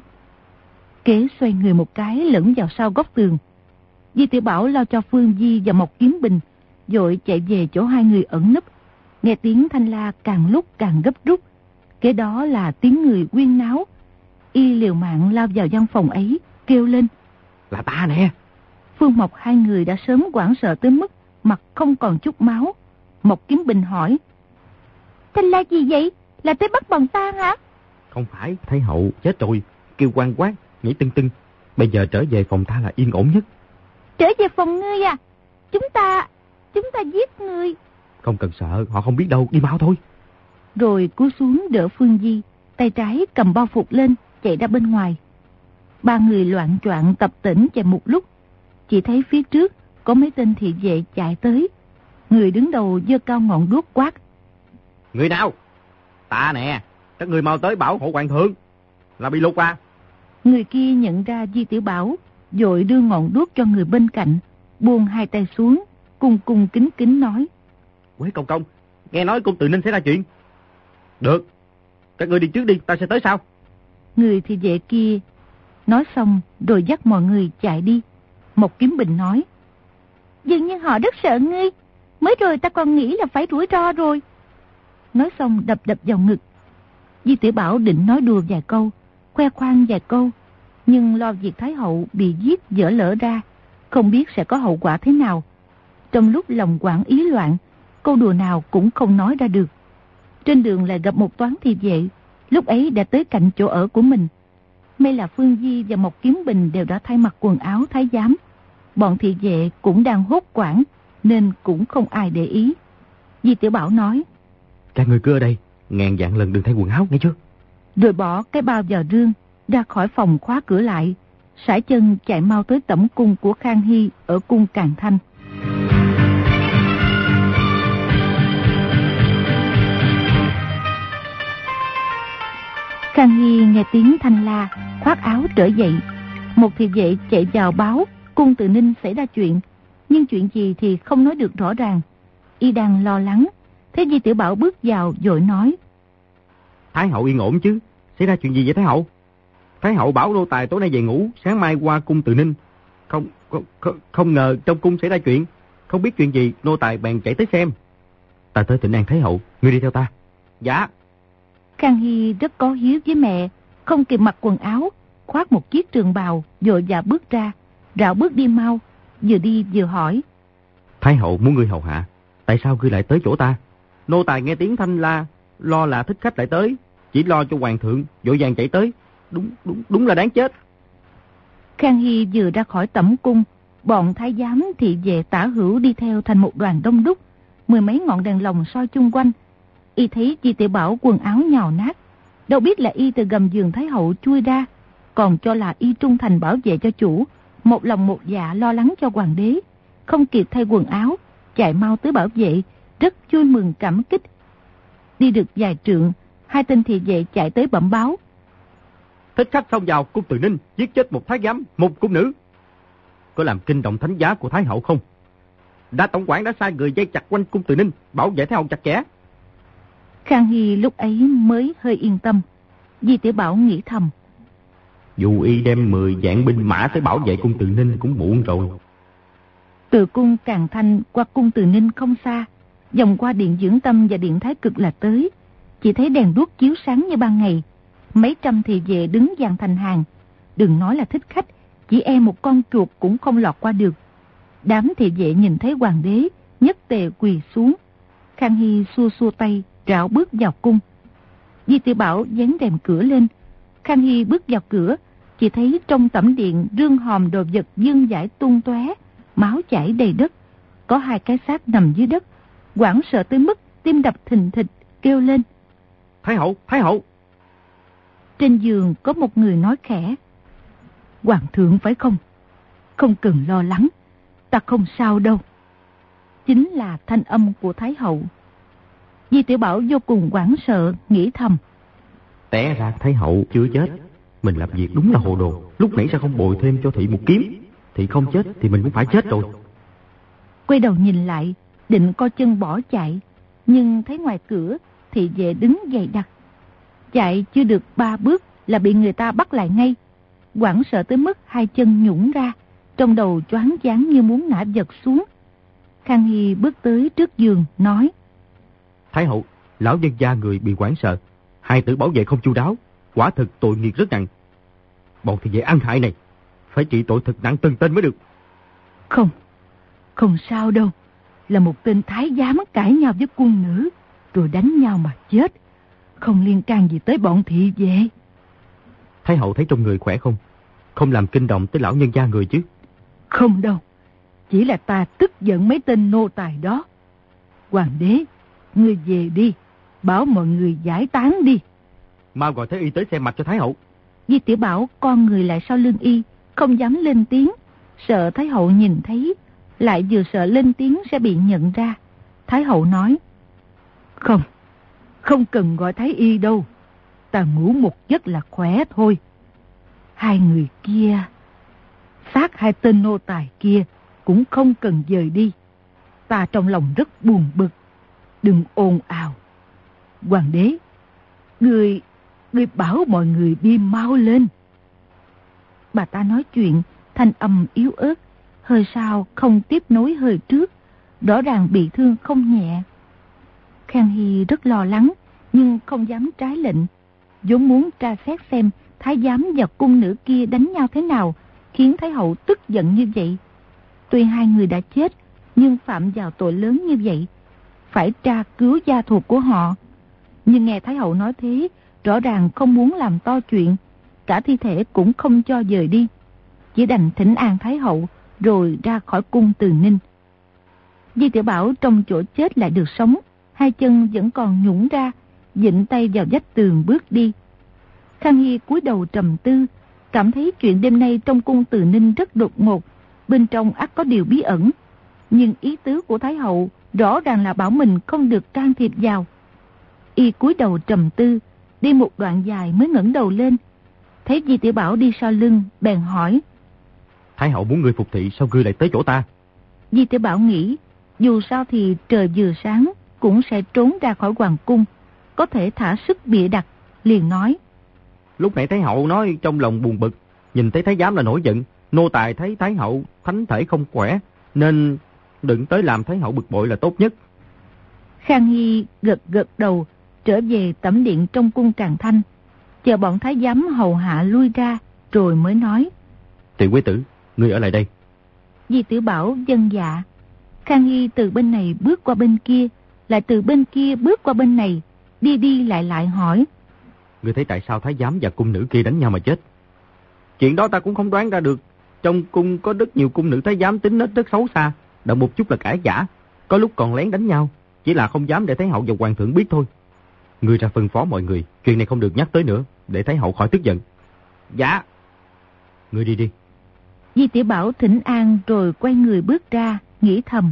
Kế xoay người một cái lẫn vào sau góc tường. Di Tiểu Bảo lo cho Phương Di và Mộc Kiếm Bình, vội chạy về chỗ hai người ẩn nấp. Nghe tiếng thanh la càng lúc càng gấp rút, kế đó là tiếng người huyên náo. Y liều mạng lao vào văn phòng ấy, kêu lên: "Là ta nè!" Phương Mộc hai người đã sớm hoảng sợ tới mức mặt không còn chút máu. Mộc Kiếm Bình hỏi: "Thanh la gì vậy? Là tới bắt bọn ta hả?" "Không phải, Thái hậu chết rồi, kêu quan quát, nhảy tưng tưng. Bây giờ trở về phòng ta là yên ổn nhất." "Trở về phòng ngươi à? Chúng ta, chúng ta giết ngươi." Không cần sợ, họ không biết đâu, đi mau thôi. Rồi cúi xuống đỡ Phương Di, tay trái cầm bao phục lên, chạy ra bên ngoài. Ba người loạng choạng tập tễnh chạy một lúc, chỉ thấy phía trước có mấy tên thị vệ chạy tới. Người đứng đầu giơ cao ngọn đuốc quát: Người nào? Ta nè, các người mau tới bảo hộ hoàng thượng. Là bị lục à? Người kia nhận ra Di Tiểu Bảo, vội đưa ngọn đuốc cho người bên cạnh, buông hai tay xuống, cung cung kính kính nói: Quế công công, nghe nói cung Từ Ninh xảy ra chuyện. Được, các người đi trước đi, ta sẽ tới sau. Người thị vệ kia nói xong rồi dắt mọi người chạy đi. Mộc Kiếm Bình nói: Dường như họ rất sợ ngươi, mới rồi ta còn nghĩ là phải rủi ro rồi. Nói xong đập đập vào ngực. Di Tiểu Bảo định nói đùa vài câu, khoe khoang vài câu, nhưng lo việc Thái hậu bị giết dở lỡ ra, không biết sẽ có hậu quả thế nào. Trong lúc lòng hoảng ý loạn, câu đùa nào cũng không nói ra được. Trên đường lại gặp một toán thị vệ, lúc ấy đã tới cạnh chỗ ở của mình. May là Phương Di và Mộc Kiếm Bình đều đã thay mặc quần áo thái giám. Bọn thị vệ cũng đang hốt hoảng nên cũng không ai để ý. Di Tiểu Bảo nói: Các người cứ ở đây, ngàn vạn lần đừng thay quần áo, nghe chưa? Rồi bỏ cái bao vào rương, ra khỏi phòng khóa cửa lại, sải chân chạy mau tới tẩm cung của Khang Hy ở cung Càn Thanh. Khang Hy nghe tiếng thanh la, khoác áo trở dậy. Một thị vệ chạy vào báo cung Từ Ninh xảy ra chuyện, nhưng chuyện gì thì không nói được rõ ràng. Y đang lo lắng, thế Di Tiểu Bảo bước vào vội nói: Thái hậu yên ổn chứ? Xảy ra chuyện gì vậy Thái hậu? Thái hậu bảo nô tài tối nay về ngủ, sáng mai qua cung Từ Ninh. Không, không, không, không ngờ trong cung xảy ra chuyện, không biết chuyện gì, nô tài bèn chạy tới xem. Ta tới thỉnh an Thái hậu, ngươi đi theo ta. Dạ. Khang Hy rất có hiếu với mẹ, không kịp mặc quần áo, khoác một chiếc trường bào, vội vã bước ra, rảo bước đi mau, vừa đi vừa hỏi: Thái hậu muốn ngươi hầu hạ, tại sao ngươi lại tới chỗ ta? Nô tài nghe tiếng thanh la, lo là thích khách lại tới, chỉ lo cho hoàng thượng, vội vàng chạy tới. Đúng, đúng, đúng là đáng chết. Khang Hy vừa ra khỏi tẩm cung, bọn thái giám thị vệ tả hữu đi theo thành một đoàn đông đúc, mười mấy ngọn đèn lồng soi chung quanh. Y thấy Di Tiểu Bảo quần áo nhào nát, đâu biết là y từ gầm giường Thái hậu chui ra, còn cho là y trung thành bảo vệ cho chủ, một lòng một dạ lo lắng cho hoàng đế, không kịp thay quần áo, chạy mau tới bảo vệ, rất vui mừng cảm kích. Đi được vài trượng, hai tên thị vệ chạy tới bẩm báo: Thích khách xông vào cung Từ Ninh, giết chết một thái giám, một cung nữ. Có làm kinh động thánh giá của Thái hậu không? Đa tổng quản đã sai người dây chặt quanh cung Từ Ninh, bảo vệ Thái hậu chặt chẽ. Khang Hy lúc ấy mới hơi yên tâm. Di Tiểu Bảo nghĩ thầm: Dù y đem mười vạn binh mã tới bảo vệ cung Từ Ninh cũng muộn rồi. Từ cung Càn Thanh qua cung Từ Ninh không xa, vòng qua điện Dưỡng Tâm và điện Thái Cực là tới. Chỉ thấy đèn đuốc chiếu sáng như ban ngày, mấy trăm thị vệ đứng dàn thành hàng. Đừng nói là thích khách, chỉ e một con chuột cũng không lọt qua được. Đám thị vệ nhìn thấy hoàng đế, nhất tề quỳ xuống. Khang Hy xua xua tay, rảo bước vào cung. Di Tiểu Bảo dán rèm cửa lên. Khang Hy bước vào cửa, chỉ thấy trong tẩm điện rương hòm đồ vật dương dải tung tóe, máu chảy đầy đất. Có hai cái xác nằm dưới đất, hoảng sợ tới mức tim đập thình thịch, kêu lên: Thái hậu, Thái hậu. Trên giường có một người nói khẽ: Hoàng thượng phải không? Không cần lo lắng, ta không sao đâu. Chính là thanh âm của Thái hậu. Di Tiểu Bảo vô cùng hoảng sợ, nghĩ thầm: Té ra Thái hậu chưa chết, mình làm việc đúng là hồ đồ. Lúc nãy sao không bồi thêm cho thị một kiếm? Thị không chết thì mình cũng phải chết rồi. Quay đầu nhìn lại, định co chân bỏ chạy, nhưng thấy ngoài cửa thị vệ đứng dày đặc. Chạy chưa được ba bước là bị người ta bắt lại ngay. Hoảng sợ tới mức hai chân nhũn ra, trong đầu choáng váng như muốn ngã vật xuống. Khang Hy bước tới trước giường nói: Thái hậu, lão nhân gia người bị hoảng sợ, hai tử bảo vệ không chu đáo, quả thực tội nghiệp rất nặng. Bọn thị vệ ăn hại này phải trị tội thật nặng từng tên mới được. Không, không sao đâu. Là một tên thái giám cãi nhau với cung nữ rồi đánh nhau mà chết, không liên can gì tới bọn thị vệ. Thái hậu thấy trong người khỏe không? Không làm kinh động tới lão nhân gia người chứ? Không đâu, chỉ là ta tức giận mấy tên nô tài đó. Hoàng đế, ngươi về đi, bảo mọi người giải tán đi. Mau gọi Thái y tới xem mạch cho Thái hậu. Di Tiểu Bảo con người lại sau lưng y, không dám lên tiếng, sợ Thái hậu nhìn thấy, lại vừa sợ lên tiếng sẽ bị nhận ra. Thái hậu nói: Không, không cần gọi Thái y đâu, ta ngủ một giấc là khỏe thôi. Hai người kia, xác hai tên nô tài kia cũng không cần dời đi. Ta trong lòng rất buồn bực, đừng ồn ào. Hoàng đế, Ngươi, ngươi bảo mọi người đi mau lên. Bà ta nói chuyện, thanh âm yếu ớt, hơi sau không tiếp nối hơi trước, rõ ràng bị thương không nhẹ. Khang Hy rất lo lắng, nhưng không dám trái lệnh, vốn muốn tra xét xem thái giám và cung nữ kia đánh nhau thế nào, khiến Thái hậu tức giận như vậy. Tuy hai người đã chết, nhưng phạm vào tội lớn như vậy, phải tra cứu gia thuộc của họ. Nhưng nghe Thái hậu nói thế, rõ ràng không muốn làm to chuyện, cả thi thể cũng không cho dời đi, chỉ đành thỉnh an Thái hậu rồi ra khỏi cung Từ Ninh. Di Tiểu Bảo trong chỗ chết lại được sống, hai chân vẫn còn nhũn ra, vịn tay vào vách tường bước đi. Khang Hy cúi đầu trầm tư, cảm thấy chuyện đêm nay trong cung Từ Ninh rất đột ngột, bên trong ắt có điều bí ẩn. Nhưng ý tứ của Thái hậu rõ ràng là bảo mình không được can thiệp vào. Y cúi đầu trầm tư, đi một đoạn dài mới ngẩng đầu lên, thấy Di Tiểu Bảo đi sau lưng, bèn hỏi: Thái hậu muốn ngươi phục thị, sao ngươi lại tới chỗ ta? Di Tiểu Bảo nghĩ, dù sao thì trời vừa sáng cũng sẽ trốn ra khỏi hoàng cung, có thể thả sức bịa đặt, liền nói: Lúc nãy Thái hậu nói trong lòng buồn bực, nhìn thấy thái giám là nổi giận, nô tài thấy Thái hậu thánh thể không khỏe, nên đừng tới làm Thái hậu bực bội là tốt nhất. Khang Hy gật gật đầu, trở về tẩm điện trong cung Tràng Thanh, chờ bọn thái giám hầu hạ lui ra, rồi mới nói: Tiểu quý tử, ngươi ở lại đây. Di Tiểu Bảo vâng dạ. Khang Hy từ bên này bước qua bên kia, lại từ bên kia bước qua bên này, đi đi lại lại hỏi: Ngươi thấy tại sao thái giám và cung nữ kia đánh nhau mà chết? Chuyện đó ta cũng không đoán ra được. Trong cung có rất nhiều cung nữ thái giám tính nết rất xấu xa, động một chút là cãi giả, có lúc còn lén đánh nhau, chỉ là không dám để Thái hậu và hoàng thượng biết thôi. Ngươi ra phân phó mọi người, chuyện này không được nhắc tới nữa, để Thái hậu khỏi tức giận. Dạ. Ngươi đi đi. Di Tiểu Bảo thỉnh an rồi quay người bước ra, nghĩ thầm: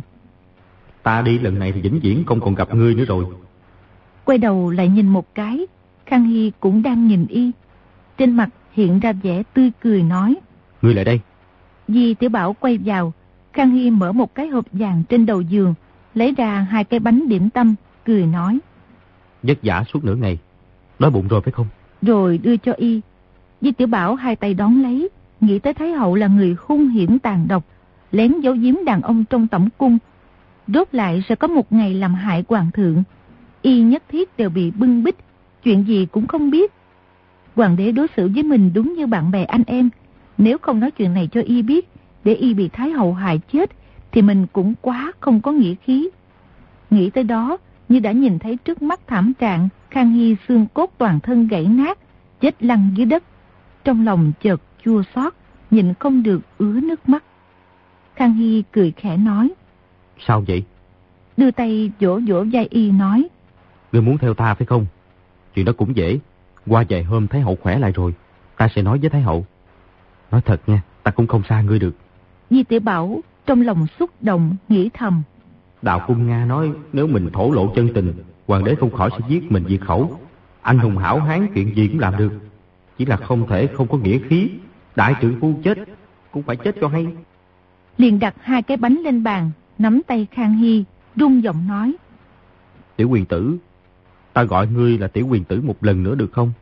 Ta đi lần này thì vĩnh viễn không còn gặp ngươi nữa rồi. Quay đầu lại nhìn một cái, Khang Hy cũng đang nhìn y, trên mặt hiện ra vẻ tươi cười nói: Ngươi lại đây. Di Tiểu Bảo quay vào, Khang Hy mở một cái hộp vàng trên đầu giường, lấy ra hai cái bánh điểm tâm, cười nói: Vất vả suốt nửa ngày, đói bụng rồi phải không? Rồi đưa cho y. Di Tiểu Bảo hai tay đón lấy, nghĩ tới Thái hậu là người hung hiểm tàn độc, lén giấu giếm đàn ông trong tẩm cung, rốt lại sẽ có một ngày làm hại hoàng thượng. Y nhất thiết đều bị bưng bít, chuyện gì cũng không biết. Hoàng đế đối xử với mình đúng như bạn bè anh em, nếu không nói chuyện này cho y biết, để y bị Thái hậu hại chết, thì mình cũng quá không có nghĩa khí. Nghĩ tới đó, như đã nhìn thấy trước mắt thảm trạng Khang Hy xương cốt toàn thân gãy nát, chết lăn dưới đất. Trong lòng chợt chua xót, nhịn không được ứa nước mắt. Khang Hy cười khẽ nói: Sao vậy? Đưa tay vỗ vỗ vai y nói: Ngươi muốn theo ta phải không? Chuyện đó cũng dễ, qua vài hôm Thái hậu khỏe lại rồi, ta sẽ nói với Thái hậu. Nói thật nha, ta cũng không xa ngươi được. Di Tiểu Bảo trong lòng xúc động, nghĩ thầm: Đạo Cung Nga nói nếu mình thổ lộ chân tình, hoàng đế không khỏi sẽ giết mình diệt khẩu. Anh hùng hảo hán chuyện gì cũng làm được, chỉ là không thể không có nghĩa khí. Đại trượng phu chết cũng phải chết cho hay. Liền đặt hai cái bánh lên bàn, nắm tay Khang Hy, run giọng nói: Tiểu quyền tử, ta gọi ngươi là tiểu quyền tử một lần nữa được không?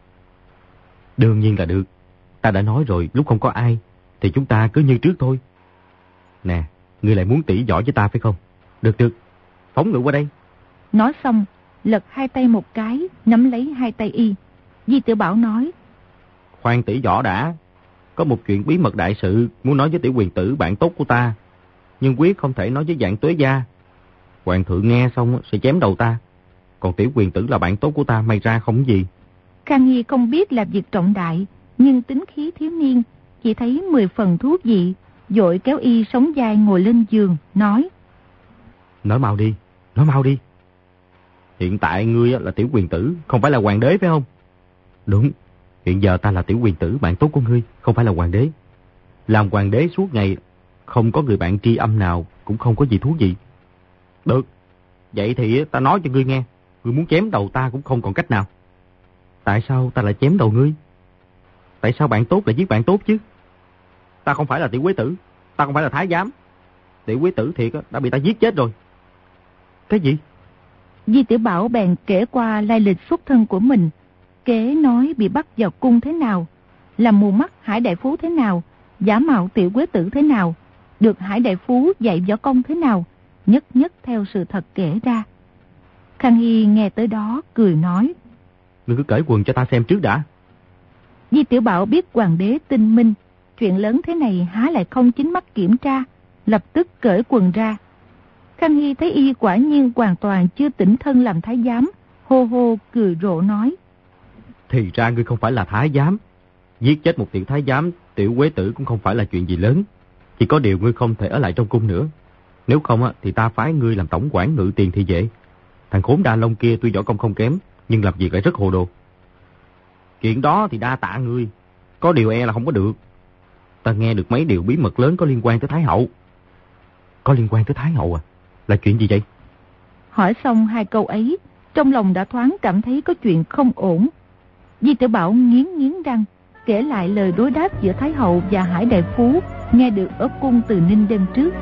Đương nhiên là được. Ta đã nói rồi, lúc không có ai thì chúng ta cứ như trước thôi. Nè, ngươi lại muốn tỉ võ với ta phải không? Được được, phóng ngựa qua đây. Nói xong, lật hai tay một cái, nắm lấy hai tay y. Di Tiểu Bảo nói: Khoan tỉ võ đã, có một chuyện bí mật đại sự muốn nói với tiểu quyền tử bạn tốt của ta, nhưng quyết không thể nói với Vạn Tuế gia. Hoàng thượng nghe xong sẽ chém đầu ta, còn tiểu quyền tử là bạn tốt của ta, may ra không gì. Khang Hy không biết là việc trọng đại, nhưng tính khí thiếu niên, chỉ thấy mười phần thú vị, vội kéo y sống vai ngồi lên giường, nói: Nói mau đi, Nói mau đi. Hiện tại ngươi là tiểu quyền tử, không phải là hoàng đế phải không? Đúng, hiện giờ ta là tiểu quyền tử, bạn tốt của ngươi, không phải là hoàng đế. Làm hoàng đế suốt ngày, không có người bạn tri âm nào, cũng không có gì thú vị. Được, vậy thì ta nói cho ngươi nghe, ngươi muốn chém đầu ta cũng không còn cách nào. Tại sao ta lại chém đầu ngươi? Tại sao bạn tốt lại giết bạn tốt chứ? Ta không phải là tiểu quế tử, ta không phải là thái giám. Tiểu quế tử thiệt đã bị ta giết chết rồi. Cái gì? Di Tiểu Bảo bèn kể qua lai lịch xuất thân của mình, kể nói bị bắt vào cung thế nào, làm mù mắt Hải đại phú thế nào, giả mạo tiểu quế tử thế nào, được Hải đại phú dạy võ công thế nào, nhất nhất theo sự thật kể ra. Khang Hy nghe tới đó cười nói: Ngươi cứ cởi quần cho ta xem trước đã. Di Tiểu Bảo biết hoàng đế tinh minh, chuyện lớn thế này há lại không chính mắt kiểm tra, lập tức cởi quần ra. Khang Hy thấy y quả nhiên hoàn toàn chưa tỉnh thân làm thái giám, hô hô cười rộ nói: Thì ra ngươi không phải là thái giám. Giết chết một tiểu thái giám, tiểu quế tử cũng không phải là chuyện gì lớn. Chỉ có điều ngươi không thể ở lại trong cung nữa. Nếu không thì ta phái ngươi làm tổng quản ngự tiền thị vệ. Thằng khốn Đa Long kia tuy võ công không kém, nhưng làm việc lại rất hồ đồ. Chuyện đó thì đa tạ ngươi, có điều e là không có được. Ta nghe được mấy điều bí mật lớn có liên quan tới Thái Hậu. Có liên quan tới Thái Hậu à? Là chuyện gì vậy? Hỏi xong hai câu ấy, trong lòng đã thoáng cảm thấy có chuyện không ổn. Di Tiểu Bảo nghiến nghiến răng, kể lại lời đối đáp giữa Thái Hậu và Hải đại phú nghe được ở cung Từ Ninh đêm trước.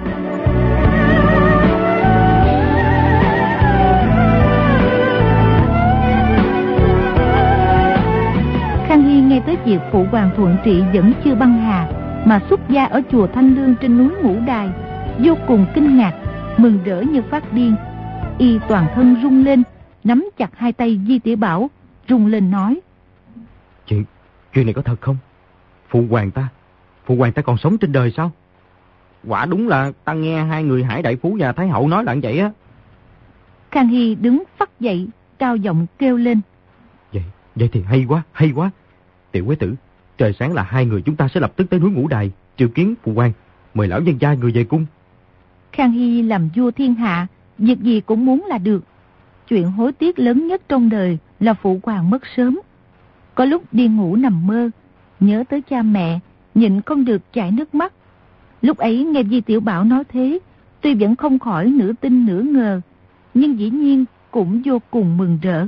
Khang Hy nghe tới việc phụ hoàng Thuận Trị vẫn chưa băng hà, mà xuất gia ở chùa Thanh Lương trên núi Ngũ Đài, vô cùng kinh ngạc, mừng rỡ như phát điên. Y toàn thân rung lên, nắm chặt hai tay Di Tiểu Bảo, rung lên nói: Chuyện, chuyện này có thật không? Phụ hoàng ta, phụ hoàng ta còn sống trên đời sao? Quả đúng là ta nghe hai người Hải đại phú và Thái Hậu nói là vậy á. Khang Hy đứng phắt dậy, cao giọng kêu lên: Vậy, vậy thì hay quá, hay quá. Tiểu quế tử, trời sáng là hai người chúng ta sẽ lập tức tới núi Ngũ Đài triều kiến phụ hoàng, mời lão nhân gia người về cung. Khang Hy làm vua thiên hạ, việc gì cũng muốn là được. Chuyện hối tiếc lớn nhất trong đời là phụ hoàng mất sớm. Có lúc đi ngủ nằm mơ, nhớ tới cha mẹ, nhịn không được chảy nước mắt. Lúc ấy nghe Di Tiểu Bảo nói thế, tuy vẫn không khỏi nửa tin nửa ngờ, nhưng dĩ nhiên cũng vô cùng mừng rỡ.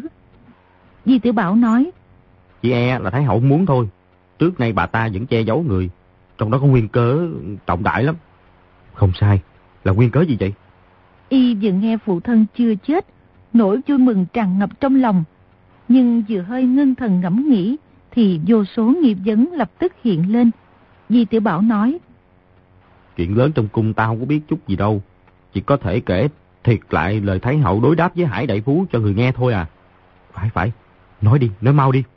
Di Tiểu Bảo nói: Chỉ e là Thái Hậu muốn thôi. Trước nay bà ta vẫn che giấu người, trong đó có nguyên cớ trọng đại lắm. Không sai, là nguyên cớ gì vậy? Y vừa nghe phụ thân chưa chết, nỗi vui mừng tràn ngập trong lòng, nhưng vừa hơi ngưng thần ngẫm nghĩ thì vô số nghi vấn lập tức hiện lên. Di Tiểu Bảo nói: Chuyện lớn trong cung ta không có biết chút gì đâu, chỉ có thể kể thiệt lại lời Thái Hậu đối đáp với Hải đại phú cho người nghe thôi à. Phải phải, nói đi, nói mau đi.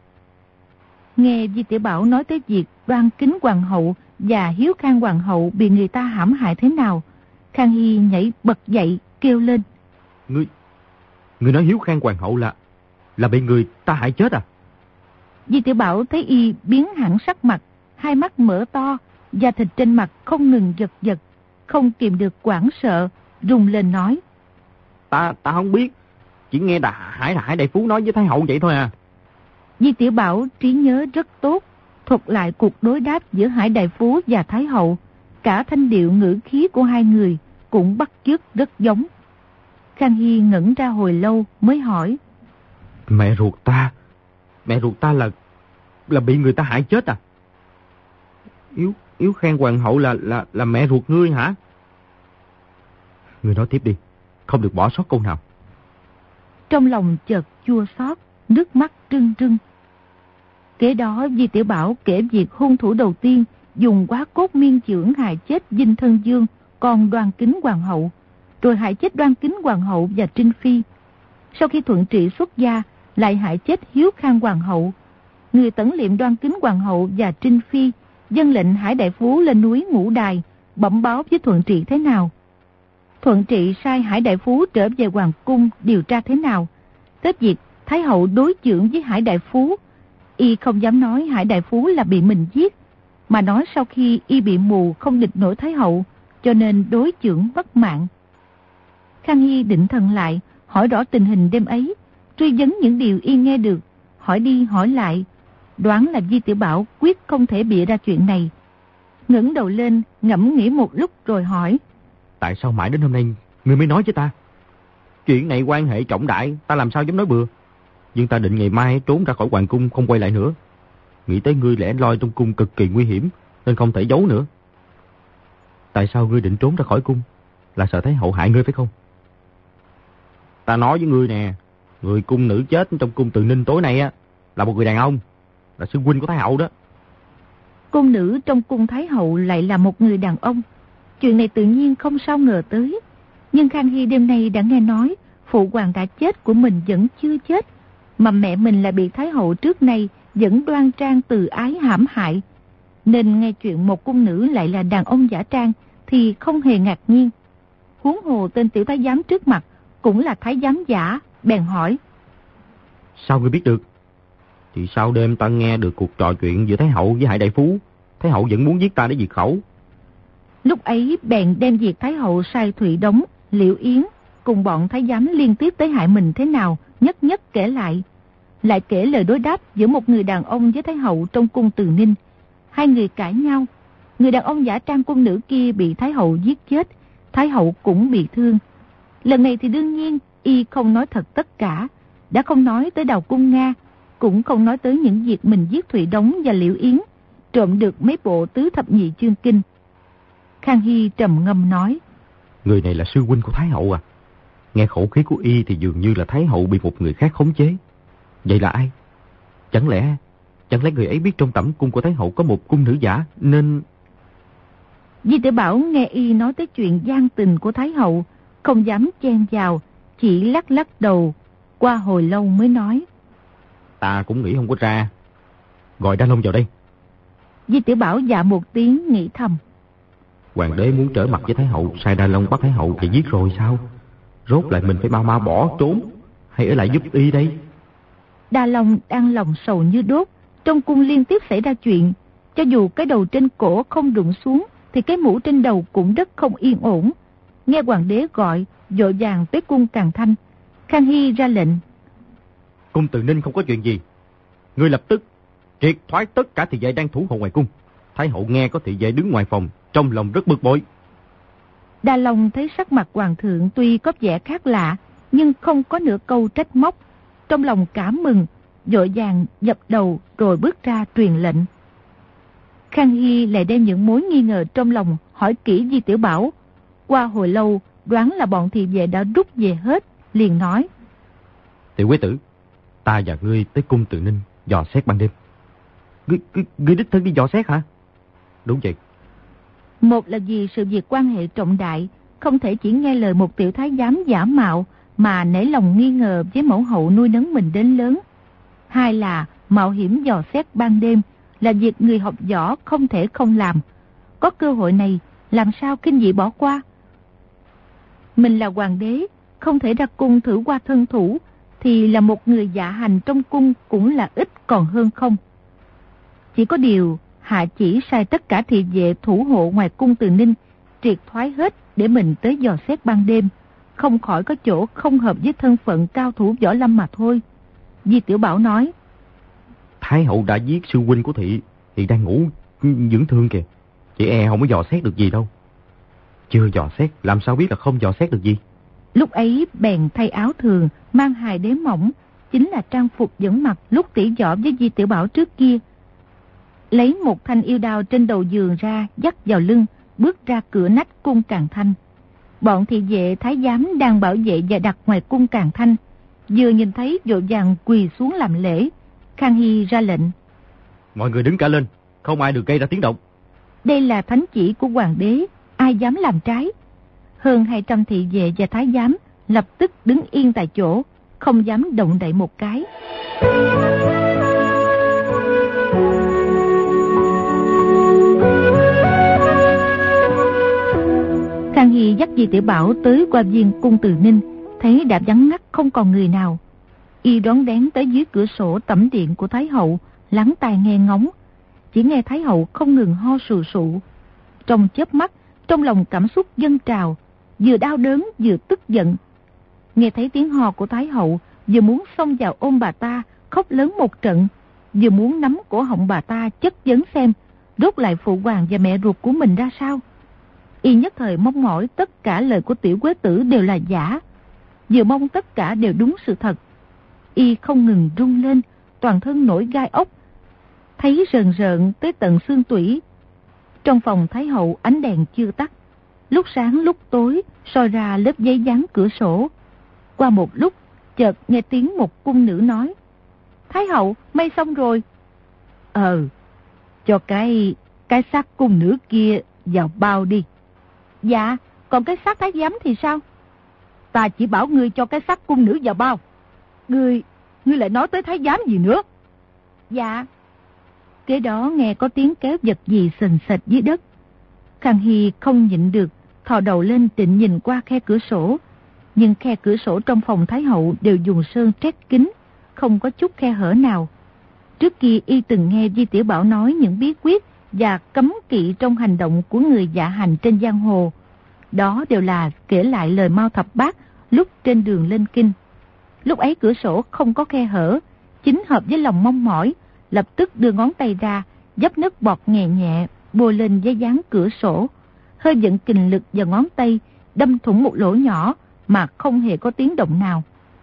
Nghe Di Tiểu Bảo nói tới việc Đoan Kính hoàng hậu và Hiếu Khang hoàng hậu bị người ta hãm hại thế nào, Khang Hy nhảy bật dậy kêu lên: Ngươi, ngươi nói Hiếu Khang hoàng hậu là là bị người ta hại chết à? Di Tiểu Bảo thấy y biến hẳn sắc mặt, hai mắt mở to, da thịt trên mặt không ngừng giật giật, không kìm được hoảng sợ, rung lên nói: Ta ta không biết, chỉ nghe đã Hải Hải đại phú nói với Thái Hậu vậy thôi à. Di Tiểu Bảo trí nhớ rất tốt, thuật lại cuộc đối đáp giữa Hải đại phú và Thái Hậu, cả thanh điệu ngữ khí của hai người cũng bắt chước rất giống. Khang Hy ngẩn ra hồi lâu mới hỏi: Mẹ ruột ta, mẹ ruột ta là là bị người ta hại chết à? Yếu Yếu Khang hoàng hậu là là là mẹ ruột ngươi hả? Ngươi nói tiếp đi, không được bỏ sót câu nào. Trong lòng chợt chua xót, nước mắt rưng rưng. Kế đó Di Tiểu Bảo kể việc hung thủ đầu tiên dùng quá cốt miên chưởng hại chết Dinh Thân Dương, con Đoan Kính hoàng hậu, rồi hại chết Đoan Kính hoàng hậu và Trinh Phi. Sau khi Thuận Trị xuất gia, lại hại chết Hiếu Khang hoàng hậu. Người tẩn liệm Đoan Kính hoàng hậu và Trinh Phi dâng lệnh Hải đại phú lên núi Ngũ Đài bẩm báo với Thuận Trị thế nào. Thuận Trị sai Hải đại phú trở về hoàng cung điều tra thế nào. Tới việc Thái Hậu đối chưởng với Hải đại phú, y không dám nói Hải đại phú là bị mình giết, mà nói sau khi y bị mù không địch nổi Thái Hậu, cho nên đối chưởng bất mạng. Khang Hy định thần lại, hỏi rõ tình hình đêm ấy, truy vấn những điều y nghe được, hỏi đi hỏi lại, đoán là Di Tiểu Bảo quyết không thể bịa ra chuyện này. Ngẩng đầu lên, ngẫm nghĩ một lúc rồi hỏi: Tại sao mãi đến hôm nay ngươi mới nói với ta? Chuyện này quan hệ trọng đại, ta làm sao dám nói bừa. Nhưng ta định ngày mai trốn ra khỏi hoàng cung, không quay lại nữa. Nghĩ tới ngươi lẻ loi trong cung cực kỳ nguy hiểm, nên không thể giấu nữa. Tại sao ngươi định trốn ra khỏi cung? Là sợ Thái hậu hại ngươi phải không? Ta nói với ngươi nè, người cung nữ chết trong cung Từ Ninh tối nay á là một người đàn ông, là sư huynh của Thái hậu đó. Cung nữ trong cung Thái hậu lại là một người đàn ông. Chuyện này tự nhiên không sao ngờ tới. Nhưng Khang Hy đêm nay đã nghe nói phụ hoàng đã chết của mình vẫn chưa chết, mà mẹ mình là bị Thái hậu trước nay vẫn đoan trang từ ái hãm hại, nên nghe chuyện một cung nữ lại là đàn ông giả trang thì không hề ngạc nhiên. Huống hồ tên tiểu thái giám trước mặt cũng là thái giám giả, bèn hỏi: Sao ngươi biết được? Thì sau đêm ta nghe được cuộc trò chuyện giữa Thái hậu với Hải đại phú, Thái hậu vẫn muốn giết ta để diệt khẩu. Lúc ấy bèn đem việc Thái hậu sai Thụy Đống, Liễu Yến cùng bọn thái giám liên tiếp tới hại mình thế nào nhất nhất kể lại. Lại kể lời đối đáp giữa một người đàn ông với Thái hậu trong cung Từ Ninh. Hai người cãi nhau, người đàn ông giả trang cung nữ kia bị Thái hậu giết chết, Thái hậu cũng bị thương. Lần này thì đương nhiên y không nói thật tất cả, đã không nói tới Đào Cung Nga, cũng không nói tới những việc mình giết Thụy Đống và Liễu Yến, trộm được mấy bộ tứ thập nhị chương kinh. Khang Hy trầm ngâm nói: Người này là sư huynh của Thái hậu à? Nghe khẩu khí của y thì dường như là Thái hậu bị một người khác khống chế. Vậy là ai? Chẳng lẽ Chẳng lẽ người ấy biết trong tẩm cung của Thái hậu có một cung nữ giả nên... Di Tiểu Bảo nghe y nói tới chuyện gian tình của Thái hậu, không dám chen vào, chỉ lắc lắc đầu. Qua hồi lâu mới nói: Ta cũng nghĩ không có ra. Gọi Đa Long vào đây. Di Tiểu Bảo dạ một tiếng, nghĩ thầm: Hoàng đế muốn trở mặt với Thái hậu, sai Đa Long bắt Thái hậu và giết rồi sao? Rốt lại mình phải mau mau bỏ trốn hay ở lại giúp y đây? Đa Long đang lòng sầu như đốt. Trong cung liên tiếp xảy ra chuyện, cho dù cái đầu trên cổ không đụng xuống thì cái mũ trên đầu cũng rất không yên ổn. Nghe hoàng đế gọi, vội vàng tới cung Càn Thanh. Khang Hy ra lệnh: Cung Từ Ninh không có chuyện gì, ngươi lập tức triệt thoái tất cả thị vệ đang thủ hộ ngoài cung. Thái hậu nghe có thị vệ đứng ngoài phòng, trong lòng rất bực bội. Đa Long thấy sắc mặt hoàng thượng tuy có vẻ khác lạ, nhưng không có nửa câu trách móc, trong lòng cảm mừng, vội vàng dập đầu rồi bước ra truyền lệnh. Khang Hy lại đem những mối nghi ngờ trong lòng hỏi kỹ Di Tiểu Bảo. Qua hồi lâu đoán là bọn thị vệ đã rút về hết, liền nói: Tiểu quế tử, ta và ngươi tới cung Từ Ninh dò xét ban đêm. Ngươi, ngươi, ngươi đích thân đi dò xét hả? Đúng vậy. Một là vì sự việc quan hệ trọng đại, không thể chỉ nghe lời một tiểu thái giám giả mạo mà nảy lòng nghi ngờ với mẫu hậu nuôi nấng mình đến lớn. Hai là mạo hiểm dò xét ban đêm là việc người học võ không thể không làm. Có cơ hội này, làm sao kinh dị bỏ qua? Mình là hoàng đế, không thể ra cung thử qua thân thủ, thì là một người dạ hành trong cung cũng là ít còn hơn không. Chỉ có điều hạ chỉ sai tất cả thị vệ thủ hộ ngoài cung Từ Ninh triệt thoái hết để mình tới dò xét ban đêm, không khỏi có chỗ không hợp với thân phận cao thủ võ lâm mà thôi. Di Tiểu Bảo nói: Thái hậu đã giết sư huynh của thị, thì đang ngủ dưỡng thương kìa, chị e không có dò xét được gì đâu. Chưa dò xét làm sao biết là không dò xét được gì. Lúc ấy bèn thay áo thường, mang hài đế mỏng, chính là trang phục vẫn mặc lúc tỉ võ với Di Tiểu Bảo trước kia. Lấy một thanh yêu đao trên đầu giường ra, dắt vào lưng, bước ra cửa nách cung Càn Thanh. Bọn thị vệ thái giám đang bảo vệ và đặt ngoài cung Càn Thanh, vừa nhìn thấy vội vàng quỳ xuống làm lễ. Khang Hy ra lệnh: Mọi người đứng cả lên, không ai được gây ra tiếng động. Đây là thánh chỉ của hoàng đế, ai dám làm trái? Hơn hai trăm thị vệ và thái giám lập tức đứng yên tại chỗ, không dám động đậy một cái. Khang Hy dắt Di Tiểu Bảo tới qua viên cung Từ Ninh, thấy đã vắng ngắt không còn người nào. Y đón đén tới dưới cửa sổ tẩm điện của Thái hậu, lắng tai nghe ngóng. Chỉ nghe Thái hậu không ngừng ho sù sụ. Trong chớp mắt, trong lòng cảm xúc dâng trào, vừa đau đớn vừa tức giận. Nghe thấy tiếng hò của Thái hậu, vừa muốn xông vào ôm bà ta, khóc lớn một trận, vừa muốn nắm cổ họng bà ta chất vấn xem rốt lại phụ hoàng và mẹ ruột của mình ra sao. Y nhất thời mong mỏi tất cả lời của Tiểu Quế Tử đều là giả, vừa mong tất cả đều đúng sự thật. Y không ngừng run lên, toàn thân nổi gai ốc, thấy rờn rợn tới tận xương tủy. Trong phòng Thái hậu ánh đèn chưa tắt, lúc sáng lúc tối soi ra lớp giấy dán cửa sổ. Qua một lúc, chợt nghe tiếng một cung nữ nói: Thái hậu, may xong rồi. Ờ, cho cái cái xác cung nữ kia vào bao đi. Dạ, còn cái xác thái giám thì sao? Ta chỉ bảo ngươi cho cái xác cung nữ vào bao. Ngươi, ngươi lại nói tới thái giám gì nữa? Dạ. Kế đó nghe có tiếng kéo vật gì sình sệt dưới đất. Khang Hy không nhịn được, thò đầu lên định nhìn qua khe cửa sổ. Nhưng khe cửa sổ trong phòng Thái hậu đều dùng sơn trét kín, không có chút khe hở nào. Trước kia y từng nghe Di Tiểu Bảo nói những bí quyết và cấm kỵ trong hành động của người dạ hành trên giang hồ. Đó đều là kể lại lời Mao Thập Bát lúc trên đường lên kinh. Lúc ấy cửa sổ không có khe hở, chính hợp với lòng mong mỏi, lập tức đưa ngón tay ra, dấp nước bọt nhẹ nhẹ, bôi lên giấy dán cửa sổ, hơi vận kình lực vào ngón tay, đâm thủng một lỗ nhỏ mà không hề có tiếng động nào.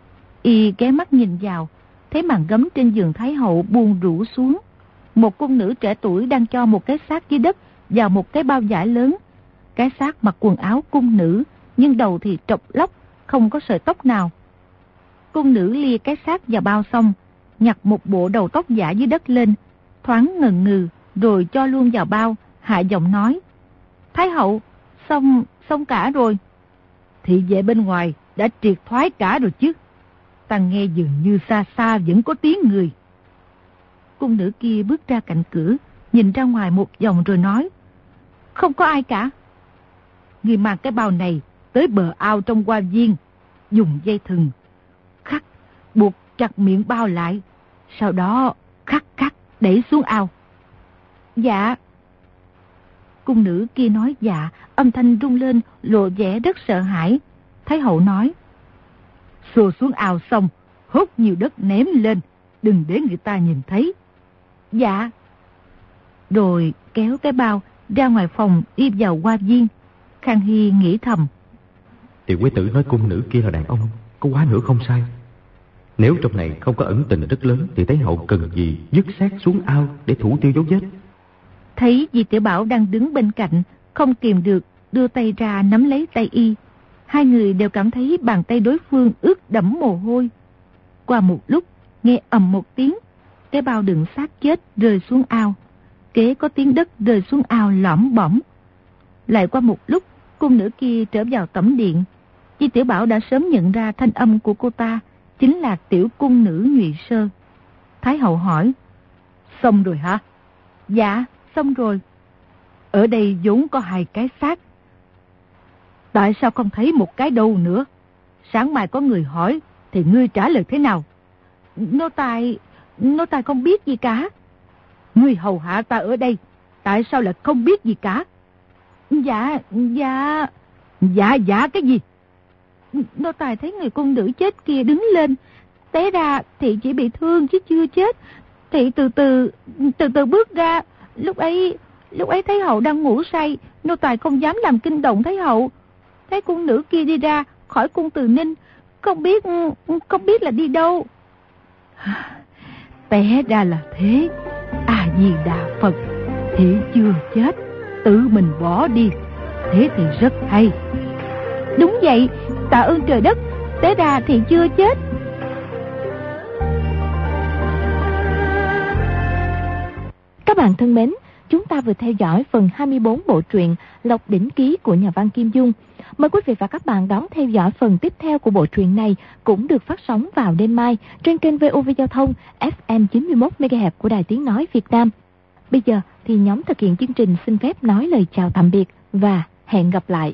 Y ghé mắt nhìn vào, thấy màn gấm trên giường Thái hậu buông rũ xuống. Một cung nữ trẻ tuổi đang cho một cái xác dưới đất vào một cái bao vải lớn. Cái xác mặc quần áo cung nữ, nhưng đầu thì trọc lóc, không có sợi tóc nào. Cung nữ lia cái xác vào bao xong, nhặt một bộ đầu tóc giả dưới đất lên, thoáng ngần ngừ, rồi cho luôn vào bao, hạ giọng nói: Thái hậu, xong, xong cả rồi. Thị vệ bên ngoài đã triệt thoái cả rồi chứ. Ta nghe dường như xa xa vẫn có tiếng người. Cung nữ kia bước ra cạnh cửa, nhìn ra ngoài một vòng rồi nói: Không có ai cả. Người mang cái bao này tới bờ ao trong hoa viên, dùng dây thừng khắc buộc chặt miệng bao lại, sau đó khắc khắc đẩy xuống ao. Dạ. Cung nữ kia nói dạ, âm thanh rung lên, lộ vẻ rất sợ hãi. Thái hậu nói: Xô xuống ao xong, hốt nhiều đất ném lên, đừng để người ta nhìn thấy. Dạ. Rồi kéo cái bao ra ngoài phòng đi vào hoa viên. Khang Hy nghĩ thầm: Tiểu Quế Tử nói cung nữ kia là đàn ông, có quá nữa không sai. Nếu trong này không có ẩn tình rất lớn thì Thái hậu cần gì dứt xác xuống ao để thủ tiêu dấu vết. Thấy Di Tiểu Bảo đang đứng bên cạnh, không kìm được đưa tay ra nắm lấy tay y. Hai người đều cảm thấy bàn tay đối phương ướt đẫm mồ hôi. Qua một lúc, nghe ầm một tiếng, cái bao đựng xác chết rơi xuống ao. Kế có tiếng đất rơi xuống ao lõm bõm. Lại qua một lúc, cung nữ kia trở vào tẩm điện. Di Tiểu Bảo đã sớm nhận ra thanh âm của cô ta chính là tiểu cung nữ Nhụy Sơ. Thái hậu hỏi: Xong rồi hả? Dạ, xong rồi. Ở đây vốn có hai cái xác, tại sao không thấy một cái đâu nữa? Sáng mai có người hỏi thì ngươi trả lời thế nào? Nô tài, nô tài không biết gì cả. Ngươi hầu hạ ta ở đây, tại sao lại không biết gì cả? Dạ, dạ. Dạ, dạ cái gì? Nô tài thấy người cung nữ chết kia đứng lên, té ra thị chỉ bị thương chứ chưa chết. Thị từ từ, từ từ bước ra. Lúc ấy, lúc ấy Thái hậu đang ngủ say, nô tài không dám làm kinh động Thái hậu. Thấy cung nữ kia đi ra khỏi cung Từ Ninh, không biết, không biết là đi đâu. Té ra là thế. A Di Đà Phật, thị chưa chết, tự mình bỏ đi. Thế thì rất hay. Đúng vậy, tạ ơn trời đất, té ra thị chưa chết. Các bạn thân mến, chúng ta vừa theo dõi phần hai mươi bốn bộ truyện Lộc Đỉnh Ký của nhà văn Kim Dung. Mời quý vị và các bạn đón theo dõi phần tiếp theo của bộ truyện này, cũng được phát sóng vào đêm mai trên kênh vê o vê Giao thông ép em chín mươi mốt mê ga héc của Đài Tiếng Nói Việt Nam. Bây giờ thì nhóm thực hiện chương trình xin phép nói lời chào tạm biệt và hẹn gặp lại.